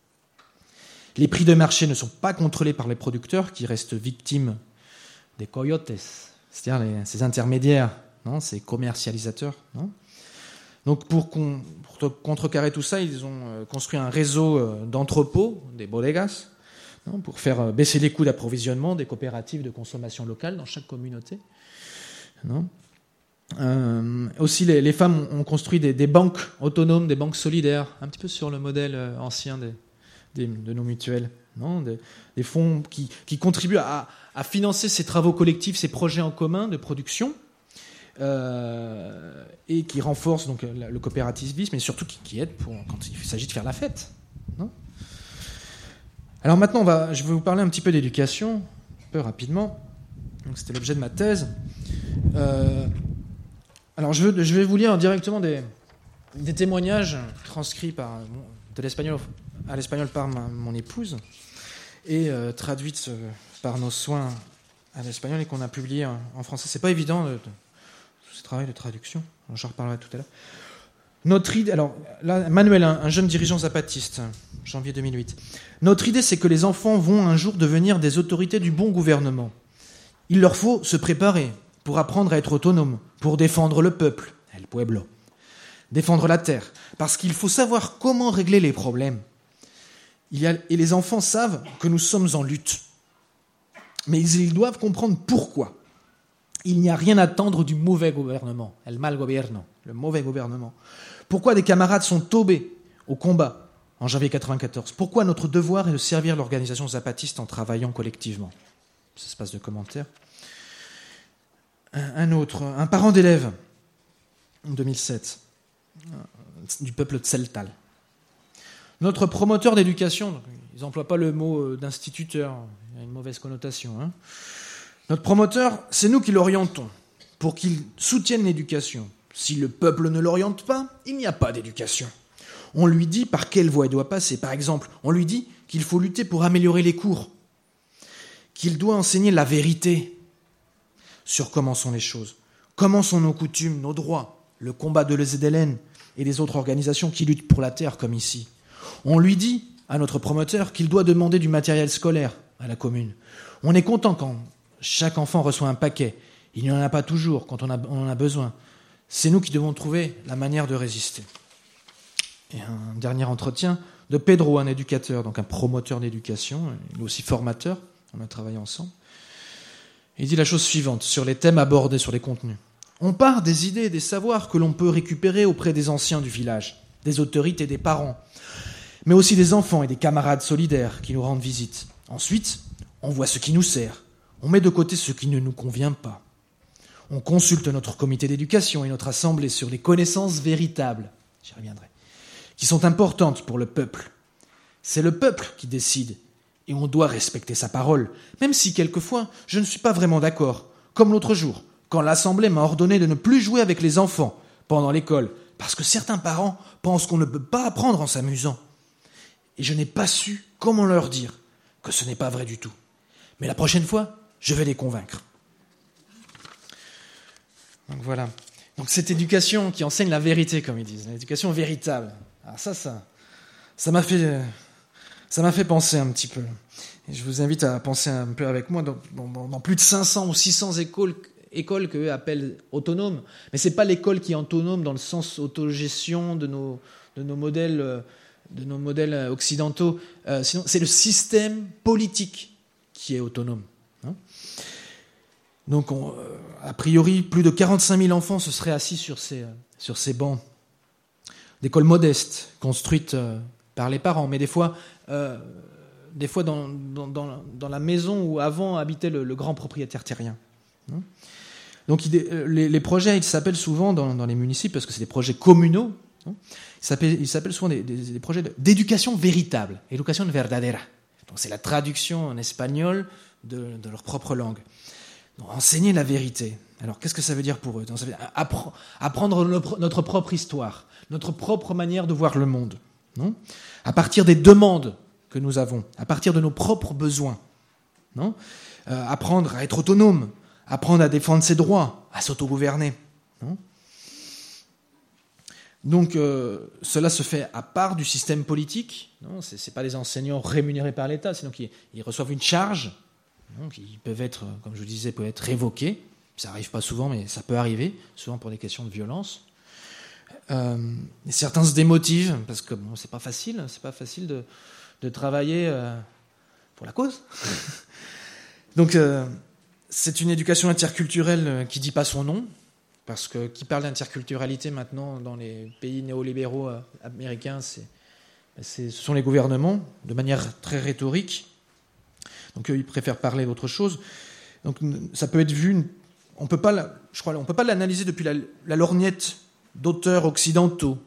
[SPEAKER 2] Les prix de marché ne sont pas contrôlés par les producteurs qui restent victimes des coyotes, c'est-à-dire les, ces intermédiaires, non, ces commercialisateurs. Non. Donc pour, con, pour contrecarrer tout ça, ils ont construit un réseau d'entrepôts, des bodegas, non, pour faire baisser les coûts d'approvisionnement des coopératives de consommation locale dans chaque communauté. Non. Euh, aussi, les, les femmes ont construit des, des banques autonomes, des banques solidaires, un petit peu sur le modèle ancien des de nos mutuelles, non, des, des fonds qui, qui contribuent à, à financer ces travaux collectifs, ces projets en commun de production, euh, et qui renforcent donc le, le coopérativisme, mais surtout qui, qui aident pour, quand il s'agit de faire la fête. Non. Alors maintenant, on va, je vais vous parler un petit peu d'éducation, un peu rapidement. Donc, c'était l'objet de ma thèse. Euh, alors je, veux, je vais vous lire directement des, des témoignages transcrits par, de l'espagnol à l'espagnol par ma, mon épouse et euh, traduites euh, par nos soins à l'espagnol et qu'on a publié en, en français. C'est pas évident de, de, ce travail de traduction. J'en reparlerai tout à l'heure. Notre idée, alors là, Manuel, un, un jeune dirigeant zapatiste, janvier deux mille huit. Notre idée, c'est que les enfants vont un jour devenir des autorités du bon gouvernement. Il leur faut se préparer pour apprendre à être autonomes, pour défendre le peuple, el pueblo, défendre la terre, parce qu'il faut savoir comment régler les problèmes. Il y a, et les enfants savent que nous sommes en lutte. Mais ils doivent comprendre pourquoi. Il n'y a rien à attendre du mauvais gouvernement, el mal gobierno, le mauvais gouvernement. Pourquoi des camarades sont tombés au combat en janvier quatre-vingt-quatorze ? Pourquoi notre devoir est de servir l'organisation zapatiste en travaillant collectivement ? Ça se passe de commentaires. Un autre, un parent d'élève, en deux mille sept, du peuple tseltal. Notre promoteur d'éducation, ils n'emploient pas le mot d'instituteur, il y a une mauvaise connotation. Hein. Notre promoteur, c'est nous qui l'orientons, pour qu'il soutienne l'éducation. Si le peuple ne l'oriente pas, il n'y a pas d'éducation. On lui dit par quelle voie il doit passer. Par exemple, on lui dit qu'il faut lutter pour améliorer les cours, qu'il doit enseigner la vérité sur comment sont les choses, comment sont nos coutumes, nos droits, le combat de l'E Z L N et des autres organisations qui luttent pour la terre comme ici. On lui dit, à notre promoteur, qu'il doit demander du matériel scolaire à la commune. On est content quand chaque enfant reçoit un paquet. Il n'y en a pas toujours quand on, a, on en a besoin. C'est nous qui devons trouver la manière de résister. Et un dernier entretien de Pedro, un éducateur, donc un promoteur d'éducation, il est aussi formateur, on a travaillé ensemble. Il dit la chose suivante sur les thèmes abordés, sur les contenus. On part des idées et des savoirs que l'on peut récupérer auprès des anciens du village, des autorités, des parents, mais aussi des enfants et des camarades solidaires qui nous rendent visite. Ensuite, on voit ce qui nous sert, on met de côté ce qui ne nous convient pas. On consulte notre comité d'éducation et notre assemblée sur les connaissances véritables, j'y reviendrai, qui sont importantes pour le peuple. C'est le peuple qui décide, et on doit respecter sa parole, même si quelquefois je ne suis pas vraiment d'accord, comme l'autre jour, quand l'assemblée m'a ordonné de ne plus jouer avec les enfants pendant l'école, parce que certains parents pensent qu'on ne peut pas apprendre en s'amusant. Et je n'ai pas su comment leur dire que ce n'est pas vrai du tout. Mais la prochaine fois, je vais les convaincre. Donc voilà. Donc cette éducation qui enseigne la vérité, comme ils disent, l'éducation véritable. Alors ça, ça, ça m'a fait, ça m'a fait penser un petit peu. Et je vous invite à penser un peu avec moi dans, dans, dans plus de cinq cents ou six cents écoles, écoles qu'eux appellent autonomes. Mais c'est pas l'école qui est autonome dans le sens autogestion de nos, de nos modèles, de nos modèles occidentaux. Euh, sinon, c'est le système politique qui est autonome. Hein. Donc, on, euh, a priori, plus de quarante-cinq mille enfants se seraient assis sur ces, euh, sur ces bancs d'écoles modestes, construites euh, par les parents, mais des fois, euh, des fois dans, dans, dans, dans la maison où avant habitait le, le grand propriétaire terrien. Hein. Donc, il, les, les projets, ils s'appellent souvent dans, dans les municipes, parce que c'est des projets communaux, hein, ils s'appellent, ils s'appellent souvent des, des, des projets d'éducation véritable, educación verdadera. Donc, c'est la traduction en espagnol de, de leur propre langue. Donc, enseigner la vérité. Alors, qu'est-ce que ça veut dire pour eux? Donc, ça veut dire appre- apprendre notre, notre propre histoire, notre propre manière de voir le monde, non? À partir des demandes que nous avons, à partir de nos propres besoins, non? Euh, apprendre à être autonome, apprendre à défendre ses droits, à s'autogouverner, non? Donc, euh, cela se fait à part du système politique, non? C'est, c'est pas des enseignants rémunérés par l'État, sinon qu'ils ils reçoivent une charge. Donc, ils peuvent être, comme je vous disais, peuvent être révoqués. Ça n'arrive pas souvent, mais ça peut arriver, souvent pour des questions de violence. Euh, et certains se démotivent parce que bon, c'est pas facile, c'est pas facile de, de travailler euh, pour la cause. Donc, euh, c'est une éducation interculturelle qui dit pas son nom, parce que qui parle d'interculturalité maintenant dans les pays néolibéraux euh, américains, c'est, c'est, ce sont les gouvernements, de manière très rhétorique. Donc eux, ils préfèrent parler d'autre chose. Donc ça peut être vu, on peut pas, la, je crois, on peut pas l'analyser depuis la, la lorgnette d'auteurs occidentaux,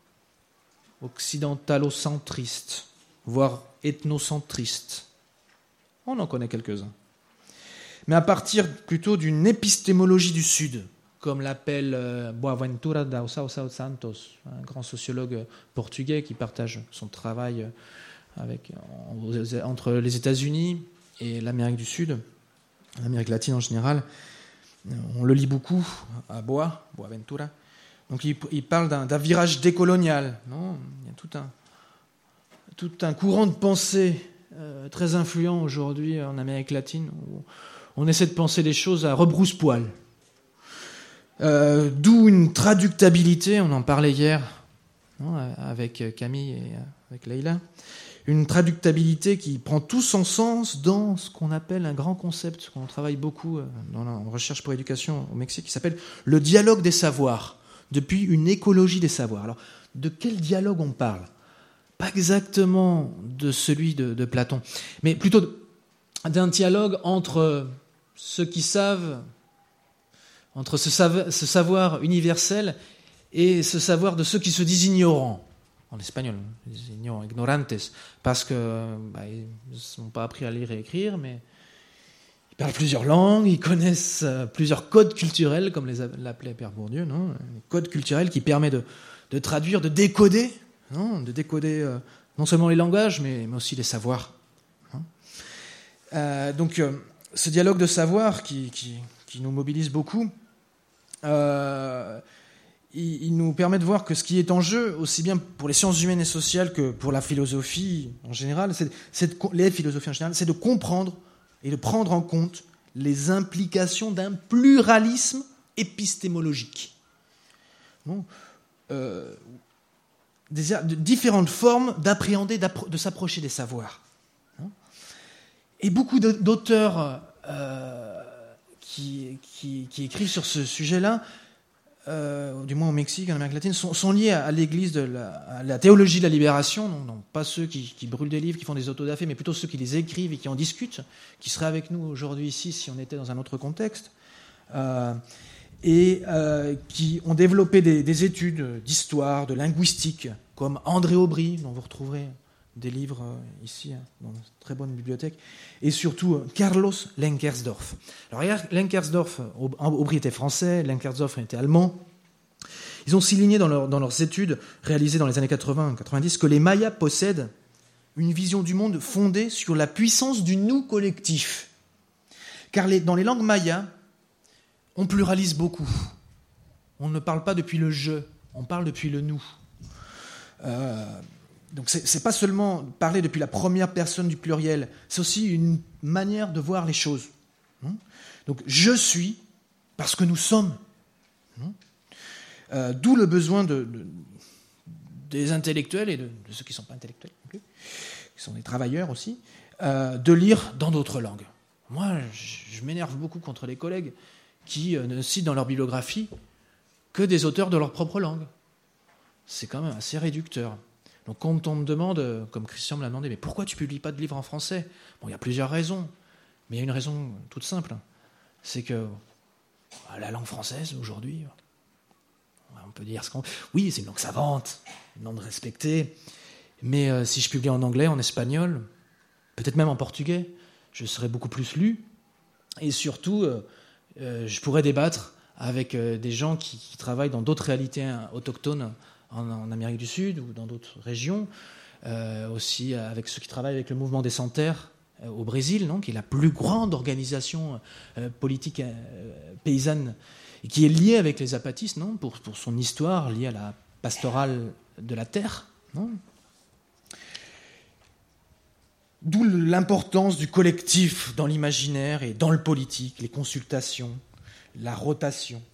[SPEAKER 2] occidentalocentristes, voire ethnocentristes. On en connaît quelques-uns. Mais à partir plutôt d'une épistémologie du Sud, comme l'appelle euh, Boaventura da Sousa Santos, un grand sociologue portugais qui partage son travail avec, en, entre les États-Unis et l'Amérique du Sud, l'Amérique latine en général. On le lit beaucoup à Boa, Boaventura. Donc il, il parle d'un, d'un virage décolonial. Non, il y a tout un, tout un courant de pensée euh, très influent aujourd'hui en Amérique latine, où on essaie de penser les choses à rebrousse-poil. Euh, d'où une traductabilité, on en parlait hier, non, avec Camille et avec Leïla, une traductabilité qui prend tout son sens dans ce qu'on appelle un grand concept, qu'on travaille beaucoup dans la recherche pour l'éducation au Mexique, qui s'appelle le dialogue des savoirs, depuis une écologie des savoirs. Alors, de quel dialogue on parle? Pas exactement de celui de, de Platon, mais plutôt d'un dialogue entre ceux qui savent, entre ce, sav- ce savoir universel et ce savoir de ceux qui se disent ignorants. En espagnol, les ignorants, ignorantes, parce que bah, ils n'ont pas appris à lire et écrire, mais ils parlent plusieurs langues, ils connaissent euh, plusieurs codes culturels, comme les a, l'appelait Père Bourdieu, non? Les codes culturels qui permettent de, de traduire, de décoder non, de décoder euh, non seulement les langages, mais, mais aussi les savoirs. Hein. Euh, donc, euh, ce dialogue de savoir qui, qui, qui nous mobilise beaucoup, euh, il, il nous permet de voir que ce qui est en jeu, aussi bien pour les sciences humaines et sociales que pour la philosophie en général, c'est, c'est de, les philosophies en général, c'est de comprendre et de prendre en compte les implications d'un pluralisme épistémologique. Bon, euh, des, de différentes formes d'appréhender, de s'approcher des savoirs. Et beaucoup d'auteurs euh, qui, qui, qui écrivent sur ce sujet-là, euh, du moins au Mexique, en Amérique latine, sont, sont liés à, à l'Église de la, à la théologie de la libération, non, non, pas ceux qui, qui brûlent des livres, qui font des autodafés, mais plutôt ceux qui les écrivent et qui en discutent, qui seraient avec nous aujourd'hui ici si on était dans un autre contexte. Euh, et euh, qui ont développé des, des études d'histoire, de linguistique, comme André Aubry, dont vous retrouverez des livres euh, ici, hein, dans une très bonne bibliothèque, et surtout euh, Carlos Lenkersdorf. Alors Lenkersdorf, Aubry était français, Lenkersdorf était allemand. Ils ont souligné dans, leur, dans leurs études réalisées dans les années quatre-vingts quatre-vingt-dix que les Mayas possèdent une vision du monde fondée sur la puissance du nous collectif. Car les, dans les langues mayas, on pluralise beaucoup. On ne parle pas depuis le « je », on parle depuis le « nous ». Euh, donc c'est, c'est pas seulement parler depuis la première personne du pluriel, c'est aussi une manière de voir les choses. Donc je suis parce que nous sommes. Euh, d'où le besoin de, de, des intellectuels et de, de ceux qui ne sont pas intellectuels non plus, qui sont des travailleurs aussi, euh, de lire dans d'autres langues. Moi, je, je m'énerve beaucoup contre les collègues qui euh, ne citent dans leur bibliographie que des auteurs de leur propre langue. C'est quand même assez réducteur. Donc quand on me demande, comme Christian me l'a demandé, mais pourquoi tu ne publies pas de livres en français ? Bon, il y a plusieurs raisons, mais il y a une raison toute simple. C'est que la langue française, aujourd'hui, on peut dire ce qu'on... Oui, c'est une langue savante, une langue respectée, mais euh, si je publie en anglais, en espagnol, peut-être même en portugais, je serais beaucoup plus lu, et surtout, euh, euh, je pourrais débattre avec euh, des gens qui, qui travaillent dans d'autres réalités hein, autochtones en, en Amérique du Sud ou dans d'autres régions, euh, aussi avec ceux qui travaillent avec le mouvement des Sans-Terre euh, au Brésil, non, qui est la plus grande organisation euh, politique euh, paysanne et qui est liée avec les zapatistes, non, pour, pour son histoire liée à la pastorale de la terre, non. D'où l'importance du collectif dans l'imaginaire et dans le politique, les consultations, la rotation.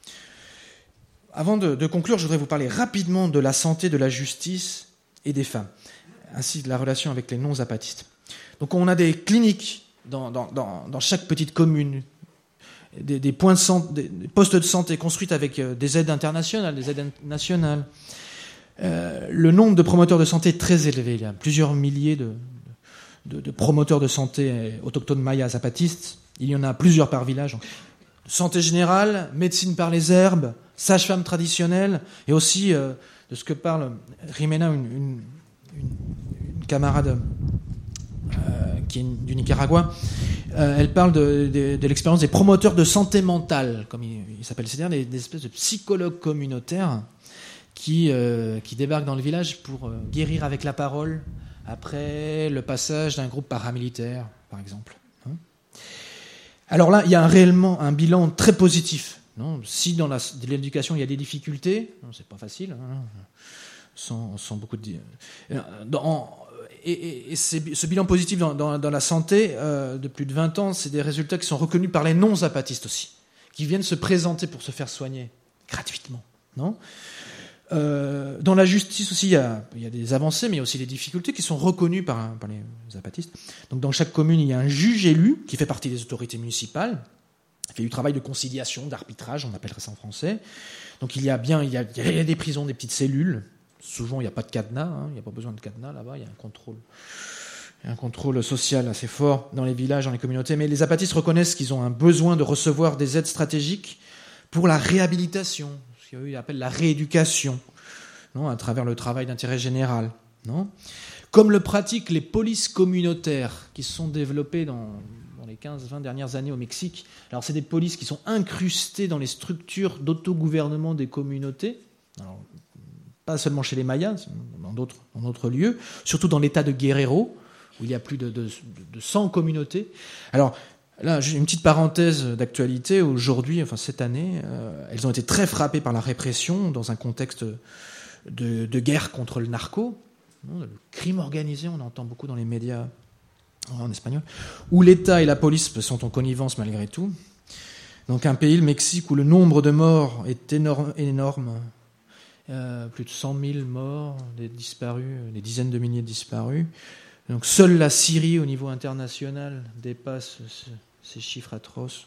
[SPEAKER 2] Avant de, de conclure, je voudrais vous parler rapidement de la santé, de la justice et des femmes, ainsi que de la relation avec les non-zapatistes. Donc on a des cliniques dans, dans, dans, dans chaque petite commune, des, des, points de santé, des postes de santé construits avec des aides internationales, des aides nationales. Euh, le nombre de promoteurs de santé est très élevé. Il y a plusieurs milliers de, de, de promoteurs de santé autochtones mayas zapatistes. Il y en a plusieurs par village. Santé générale, médecine par les herbes, sage-femme traditionnelle, et aussi euh, de ce que parle Jimena, une, une, une, une camarade euh, qui est du Nicaragua. Euh, elle parle de, de, de l'expérience des promoteurs de santé mentale, comme il, il s'appelle, c'est-à-dire des, des espèces de psychologues communautaires qui, euh, qui débarquent dans le village pour euh, guérir avec la parole après le passage d'un groupe paramilitaire, par exemple. Hein ? Alors là, il y a un, réellement un bilan très positif. Non ? Si dans la, de l'éducation il y a des difficultés, non, c'est pas facile, hein, sans, sans beaucoup de... Dans, et, et, et ce bilan positif dans, dans, dans la santé, euh, de plus de vingt ans, c'est des résultats qui sont reconnus par les non-zapatistes aussi, qui viennent se présenter pour se faire soigner gratuitement. Non ? Euh, dans la justice aussi, il y, a, il y a des avancées, mais il y a aussi des difficultés qui sont reconnues par, par les zapatistes. Donc, dans chaque commune, il y a un juge élu qui fait partie des autorités municipales, qui fait du travail de conciliation, d'arbitrage, on appellerait ça en français. Donc, il y a bien, il y a, il y a des prisons, des petites cellules. Souvent, il n'y a pas de cadenas, hein, il n'y a pas besoin de cadenas là-bas. Il y a un contrôle, il y a un contrôle social assez fort dans les villages, dans les communautés. Mais les zapatistes reconnaissent qu'ils ont un besoin de recevoir des aides stratégiques pour la réhabilitation, ce qu'eux appellent la rééducation, non, à travers le travail d'intérêt général. Non, comme le pratiquent les polices communautaires qui se sont développées dans, dans les quinze vingt dernières années au Mexique. Alors, c'est des polices qui sont incrustées dans les structures d'autogouvernement des communautés. Alors, pas seulement chez les Mayas, dans d'autres, dans d'autres lieux, surtout dans l'état de Guerrero, où il y a plus de, de, de cent communautés. Alors, là, j'ai une petite parenthèse d'actualité. Aujourd'hui, enfin cette année, euh, elles ont été très frappées par la répression dans un contexte de, de guerre contre le narco, non, le crime organisé, on entend beaucoup dans les médias en espagnol, où l'État et la police sont en connivence malgré tout. Donc un pays, le Mexique, où le nombre de morts est énorme, énorme. Euh, plus de cent mille morts, des disparus, des dizaines de milliers de disparus. Donc seule la Syrie, au niveau international, dépasse ce, ces chiffres atroces.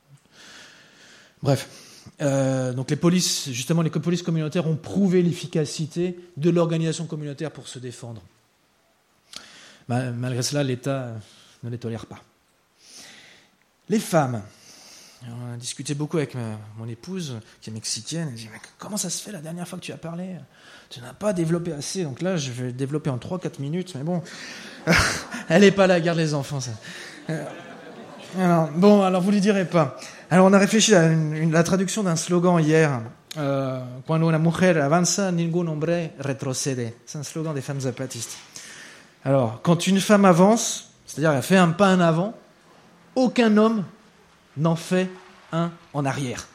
[SPEAKER 2] Bref, euh, donc les polices, justement, les polices communautaires ont prouvé l'efficacité de l'organisation communautaire pour se défendre. Malgré cela, l'État ne les tolère pas. Les femmes. Alors, on a discuté beaucoup avec ma, mon épouse, qui est mexicaine. Elle dit, mais comment ça se fait la dernière fois que tu as parlé ? Tu n'as pas développé assez. Donc là, je vais développer en trois quatre minutes. Mais bon, elle n'est pas là, garde les enfants. Ça. Alors, bon, alors vous ne lui direz pas. Alors on a réfléchi à une, une, la traduction d'un slogan hier. Euh, Cuando una mujer avanza, ningún hombre retrocede. C'est un slogan des femmes zapatistes. Alors, quand une femme avance, c'est-à-dire elle fait un pas en avant, aucun homme n'en fait un en arrière.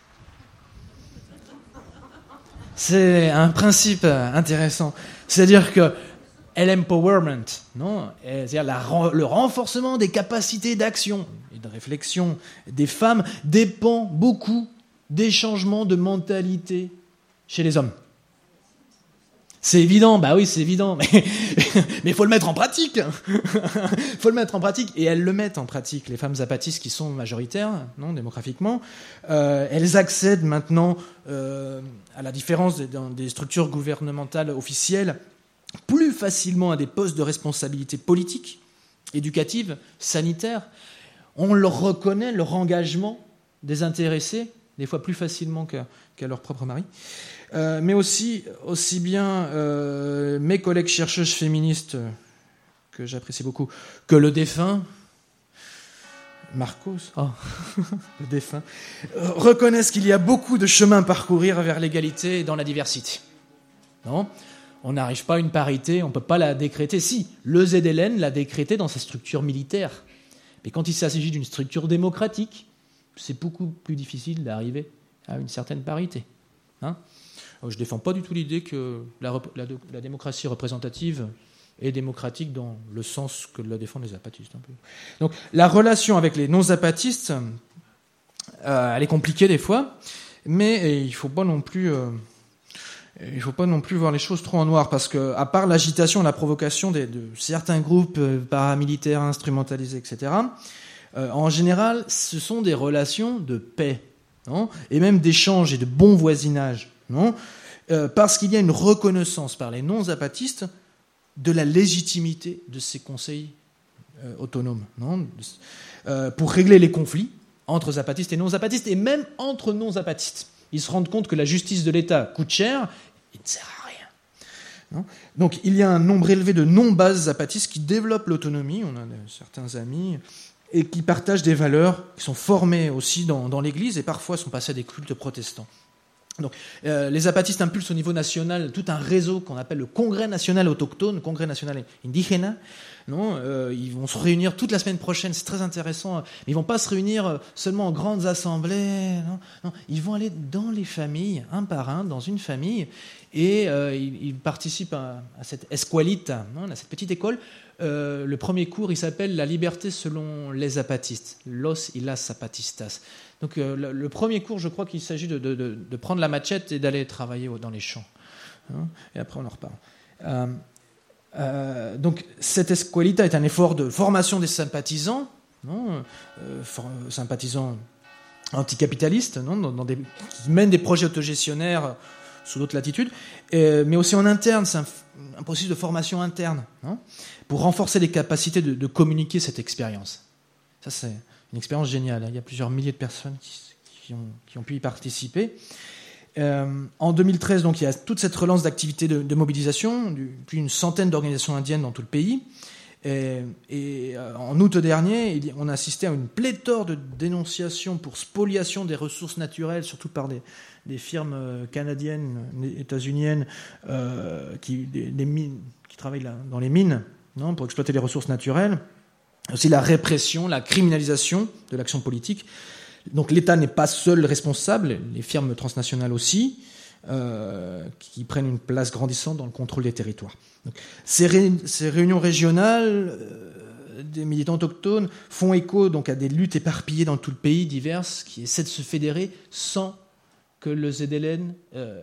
[SPEAKER 2] C'est un principe intéressant. C'est-à-dire que l'empowerment, non, c'est-à-dire la, le renforcement des capacités d'action et de réflexion des femmes dépend beaucoup des changements de mentalité chez les hommes. C'est évident, bah oui, c'est évident, mais mais faut le mettre en pratique. faut le mettre en pratique, et elles le mettent en pratique. Les femmes zapatistes qui sont majoritaires, non, démographiquement, euh, elles accèdent maintenant, euh, à la différence des, dans des structures gouvernementales officielles, plus facilement à des postes de responsabilité politique, éducative, sanitaire. On leur reconnaît leur engagement désintéressé, des fois plus facilement qu'à, qu'à leur propre mari. Euh, mais aussi, aussi bien euh, mes collègues chercheuses féministes, que j'apprécie beaucoup, que le défunt, Marcos, oh, le défunt, euh, reconnaissent qu'il y a beaucoup de chemin à parcourir vers l'égalité dans la diversité. Non ? On n'arrive pas à une parité, on ne peut pas la décréter. Si, le Z L N l'a décrété dans sa structure militaire. Mais quand il s'agit d'une structure démocratique, c'est beaucoup plus difficile d'arriver à une certaine parité. Hein ? Je ne défends pas du tout l'idée que la, la, la démocratie représentative est démocratique dans le sens que la défendent les zapatistes. Un peu. Donc la relation avec les non-zapatistes, euh, elle est compliquée des fois, mais il ne faut pas non plus... Euh, Il ne faut pas non plus voir les choses trop en noir, parce que, à part l'agitation et la provocation des, de certains groupes paramilitaires instrumentalisés, et cetera, euh, en général, ce sont des relations de paix, non, et même d'échange et de bon voisinage, non, euh, parce qu'il y a une reconnaissance par les non-zapatistes de la légitimité de ces conseils euh, autonomes, non, euh, pour régler les conflits entre zapatistes et non-zapatistes, et même entre non-zapatistes. Ils se rendent compte que la justice de l'État coûte cher, il ne sert à rien. Non ? Donc il y a un nombre élevé de non-bases zapatistes qui développent l'autonomie, on a certains amis, et qui partagent des valeurs, qui sont formés aussi dans, dans l'Église, et parfois sont passés à des cultes protestants. Donc, euh, les zapatistes impulsent au niveau national tout un réseau qu'on appelle le Congrès national autochtone, le Congrès national indígena. Non, euh, ils vont se réunir toute la semaine prochaine, c'est très intéressant. Mais ils vont pas se réunir seulement en grandes assemblées. Non, non, ils vont aller dans les familles, un par un, dans une famille, et euh, ils, ils participent à, à cette escuelita, non, à cette petite école. Euh, le premier cours, il s'appelle La liberté selon les zapatistes, Los y las zapatistas. Donc euh, le, le premier cours, je crois qu'il s'agit de, de, de, de prendre la machette et d'aller travailler dans les champs. Hein, et après, on en reparle. Euh, euh, donc cette escuelita est un effort de formation des sympathisants, non, euh, for, sympathisants anticapitalistes, non, dans, dans des, qui mènent des projets autogestionnaires sous d'autres latitudes, et, mais aussi en interne, c'est un, un processus de formation interne, non, pour renforcer les capacités de, de communiquer cette expérience. Ça, c'est une expérience géniale. Il y a plusieurs milliers de personnes qui, qui, ont, qui ont pu y participer. Euh, en deux mille treize, donc, il y a toute cette relance d'activités de, de mobilisation, du, plus d'une centaine d'organisations indiennes dans tout le pays. Et, et en août dernier, on a assisté à une pléthore de dénonciations pour spoliation des ressources naturelles, surtout par des, des firmes canadiennes, états-uniennes, euh, qui, des, des mines, qui travaillent là, dans les mines, non, pour exploiter les ressources naturelles. Aussi la répression, la criminalisation de l'action politique. Donc l'État n'est pas seul responsable, les firmes transnationales aussi, euh, qui prennent une place grandissante dans le contrôle des territoires. Donc, ces, ré, ces réunions régionales euh, des militants autochtones font écho donc à des luttes éparpillées dans tout le pays, diverses, qui essaient de se fédérer sans que le Z L N euh,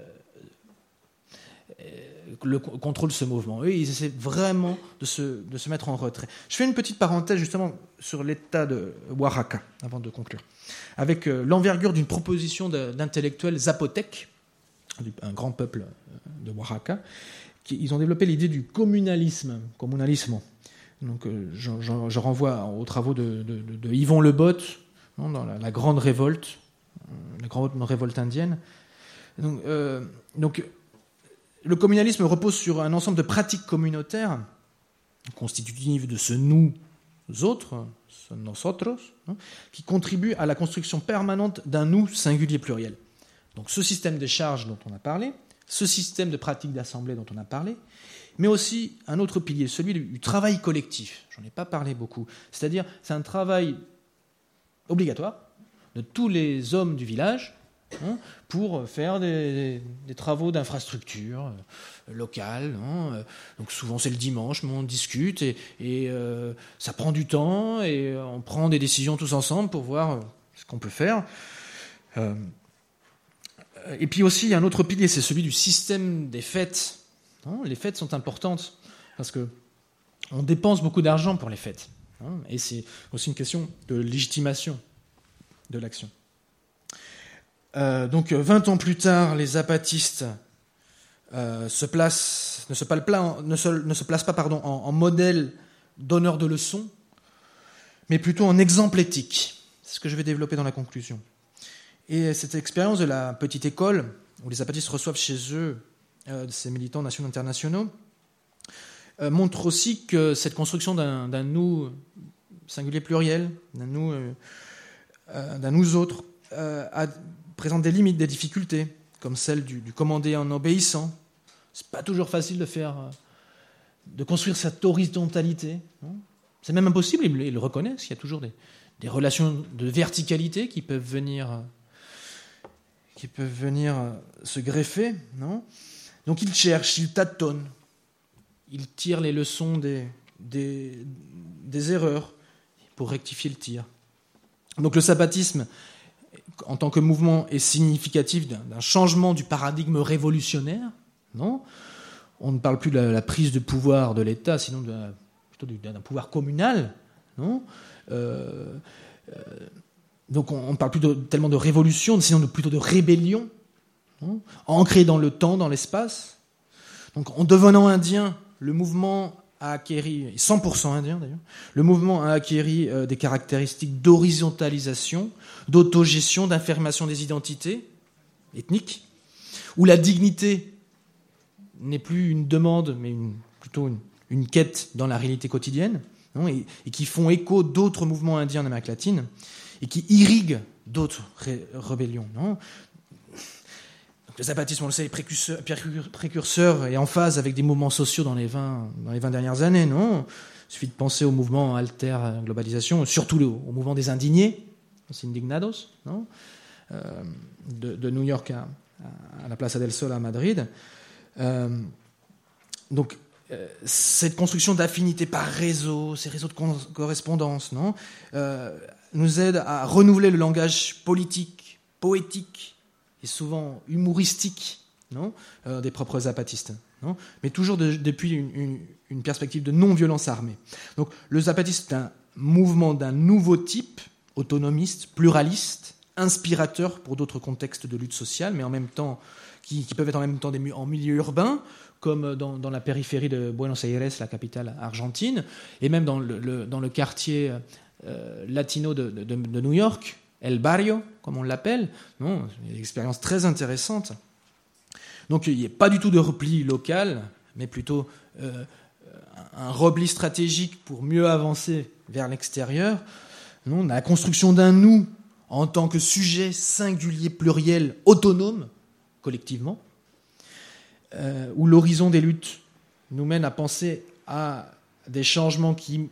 [SPEAKER 2] le contrôle ce mouvement. Eux, ils essaient vraiment de se, de se mettre en retrait. Je fais une petite parenthèse justement sur l'état de Oaxaca, avant de conclure, avec euh, l'envergure d'une proposition de, d'intellectuels zapotèques, un grand peuple de Oaxaca. Qui, ils ont développé l'idée du communalisme, communalisme. Donc, euh, je, je, je renvoie aux travaux de, de, de, de Yvon Lebotte, non, dans la, la grande révolte, la grande révolte indienne. Donc, euh, donc le communalisme repose sur un ensemble de pratiques communautaires constitutives de ce nous autres, ce nosotros, hein, qui contribuent à la construction permanente d'un nous singulier pluriel. Donc ce système des charges dont on a parlé, ce système de pratiques d'assemblée dont on a parlé, mais aussi un autre pilier, celui du travail collectif. J'en ai pas parlé beaucoup. C'est-à-dire, c'est un travail obligatoire de tous les hommes du village, hein, pour faire des, des travaux d'infrastructure euh, locale. Hein. Donc souvent c'est le dimanche, mais on discute et, et euh, ça prend du temps et on prend des décisions tous ensemble pour voir euh, ce qu'on peut faire. Euh, et puis aussi il y a un autre pilier, c'est celui du système des fêtes. Hein. Les fêtes sont importantes parce que on dépense beaucoup d'argent pour les fêtes. Hein, et c'est aussi une question de légitimation de l'action. Euh, donc, vingt ans plus tard, les zapatistes euh, se placent, ne se, pas, ne se, ne se placent pas pardon, en, en modèle donneur de leçons, mais plutôt en exemple éthique. C'est ce que je vais développer dans la conclusion. Et cette expérience de la petite école, où les zapatistes reçoivent chez eux euh, ces militants nationaux internationaux, euh, montre aussi que cette construction d'un, d'un nous singulier pluriel, d'un nous, euh, euh, d'un nous autre, euh, a présente des limites, des difficultés, comme celle du, du commander en obéissant. C'est pas toujours facile de faire, de construire cette horizontalité. Non, c'est même impossible, ils, ils le reconnaissent. Il y a toujours des, des relations de verticalité qui peuvent venir, qui peuvent venir se greffer. Non, donc ils cherchent, ils tâtonnent, ils tirent les leçons des, des, des erreurs pour rectifier le tir. Donc le zapatisme, en tant que mouvement, est significatif d'un, d'un changement du paradigme révolutionnaire. Non, on ne parle plus de la, la prise de pouvoir de l'État, sinon de la, plutôt d'un pouvoir communal. Non, euh, euh, donc on ne parle plus de, tellement de révolution, sinon de, plutôt de rébellion, non, ancrée dans le temps, dans l'espace. Donc en devenant indien, le mouvement a acquéri, cent pour cent indien d'ailleurs, le mouvement a acquéri euh, des caractéristiques d'horizontalisation, d'autogestion, d'affirmation des identités ethniques, où la dignité n'est plus une demande, mais une, plutôt une, une quête dans la réalité quotidienne, non, et, et qui font écho d'autres mouvements indiens en Amérique latine, et qui irriguent d'autres ré, rébellions. Non. Le zapatisme, on le sait, est précurseur, précurseur et en phase avec des mouvements sociaux dans les vingt, dans les vingt dernières années, non ? Il suffit de penser au mouvement Alter Globalisation, surtout au mouvement des indignés, les indignados, non ? euh, de, de New York à, à la Plaza del Sol à Madrid. Euh, donc, euh, cette construction d'affinité par réseau, ces réseaux de con- correspondance, non ? euh, nous aide à renouveler le langage politique, poétique, et souvent humoristique, non, euh, des propres zapatistes, non, mais toujours de, depuis une, une, une perspective de non-violence armée. Donc le zapatisme est un mouvement d'un nouveau type, autonomiste, pluraliste, inspirateur pour d'autres contextes de lutte sociale, mais en même temps qui, qui peuvent être en même temps des, en milieu urbain, comme dans, dans la périphérie de Buenos Aires, la capitale argentine, et même dans le, le, dans le quartier euh, latino de, de, de New York. El Barrio, comme on l'appelle, non, une expérience très intéressante. Donc il n'y a pas du tout de repli local, mais plutôt euh, un repli stratégique pour mieux avancer vers l'extérieur. Non, la construction d'un nous en tant que sujet singulier, pluriel, autonome, collectivement, euh, où l'horizon des luttes nous mène à penser à des changements qui,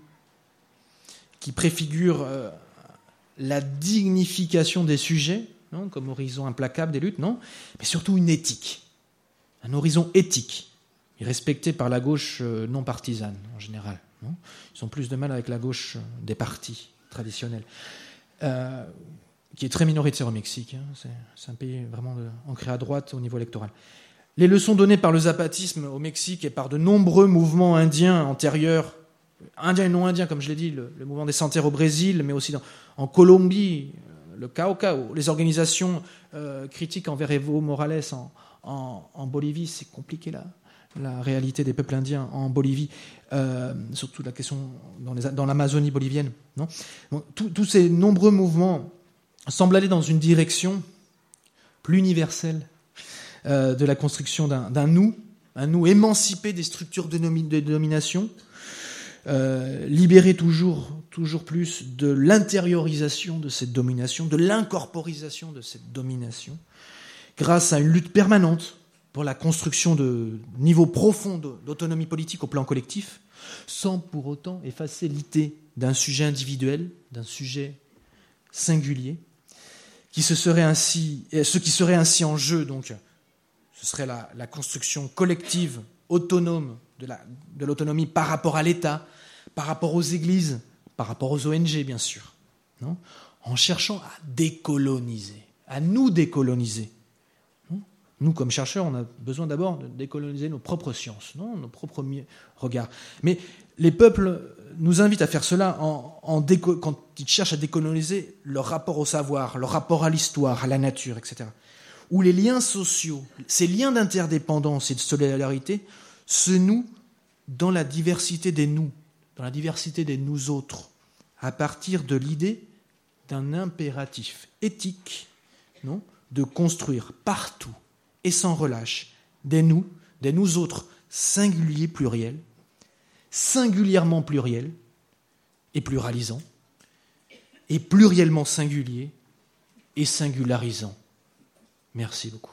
[SPEAKER 2] qui préfigurent euh, la dignification des sujets, non, comme horizon implacable des luttes, non, mais surtout une éthique, un horizon éthique, respecté par la gauche euh, non partisane en général. Non, ils ont plus de mal avec la gauche euh, des partis traditionnels, euh, qui est très minoritaire au Mexique. Hein, c'est, c'est un pays vraiment de, ancré à droite au niveau électoral. Les leçons données par le zapatisme au Mexique et par de nombreux mouvements indiens antérieurs, indiens et non indiens, comme je l'ai dit, le, le mouvement des Santeros au Brésil, mais aussi dans, en Colombie, le Cauca, les organisations euh, critiques envers Evo Morales en, en, en Bolivie, c'est compliqué là, la réalité des peuples indiens en Bolivie, euh, surtout la question dans, les, dans l'Amazonie bolivienne. Non bon, tous ces nombreux mouvements semblent aller dans une direction plus universelle euh, de la construction d'un, d'un nous, un nous émancipé des structures de, nomi- de domination, euh, libéré toujours, toujours plus de l'intériorisation de cette domination, de l'incorporisation de cette domination, grâce à une lutte permanente pour la construction de niveaux profonds d'autonomie politique au plan collectif, sans pour autant effacer l'idée d'un sujet individuel, d'un sujet singulier, qui se serait ainsi, ce qui serait ainsi en jeu, donc, ce serait la, la construction collective, autonome de, la, de l'autonomie par rapport à l'État, par rapport aux églises, par rapport aux O N G, bien sûr, non, en cherchant à décoloniser, à nous décoloniser. Non, nous, comme chercheurs, on a besoin d'abord de décoloniser nos propres sciences, non, nos propres regards. Mais les peuples nous invitent à faire cela en, en déco- quand ils cherchent à décoloniser leur rapport au savoir, leur rapport à l'histoire, à la nature, et cetera. Où les liens sociaux, ces liens d'interdépendance et de solidarité se nouent dans la diversité des nous, dans la diversité des nous autres, à partir de l'idée d'un impératif éthique, non, de construire partout et sans relâche des nous, des nous autres singuliers pluriels, singulièrement pluriels et pluralisants, et pluriellement singuliers et singularisants. Merci beaucoup.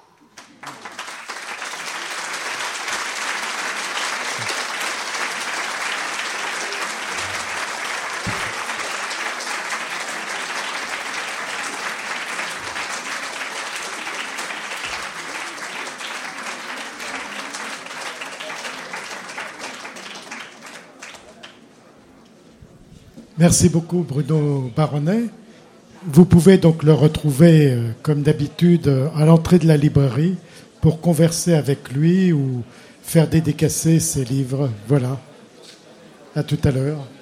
[SPEAKER 1] Merci beaucoup Bruno Baronnet. Vous pouvez donc le retrouver, euh, comme d'habitude, euh, à l'entrée de la librairie pour converser avec lui ou faire dédicacer ses livres. Voilà. À tout à l'heure.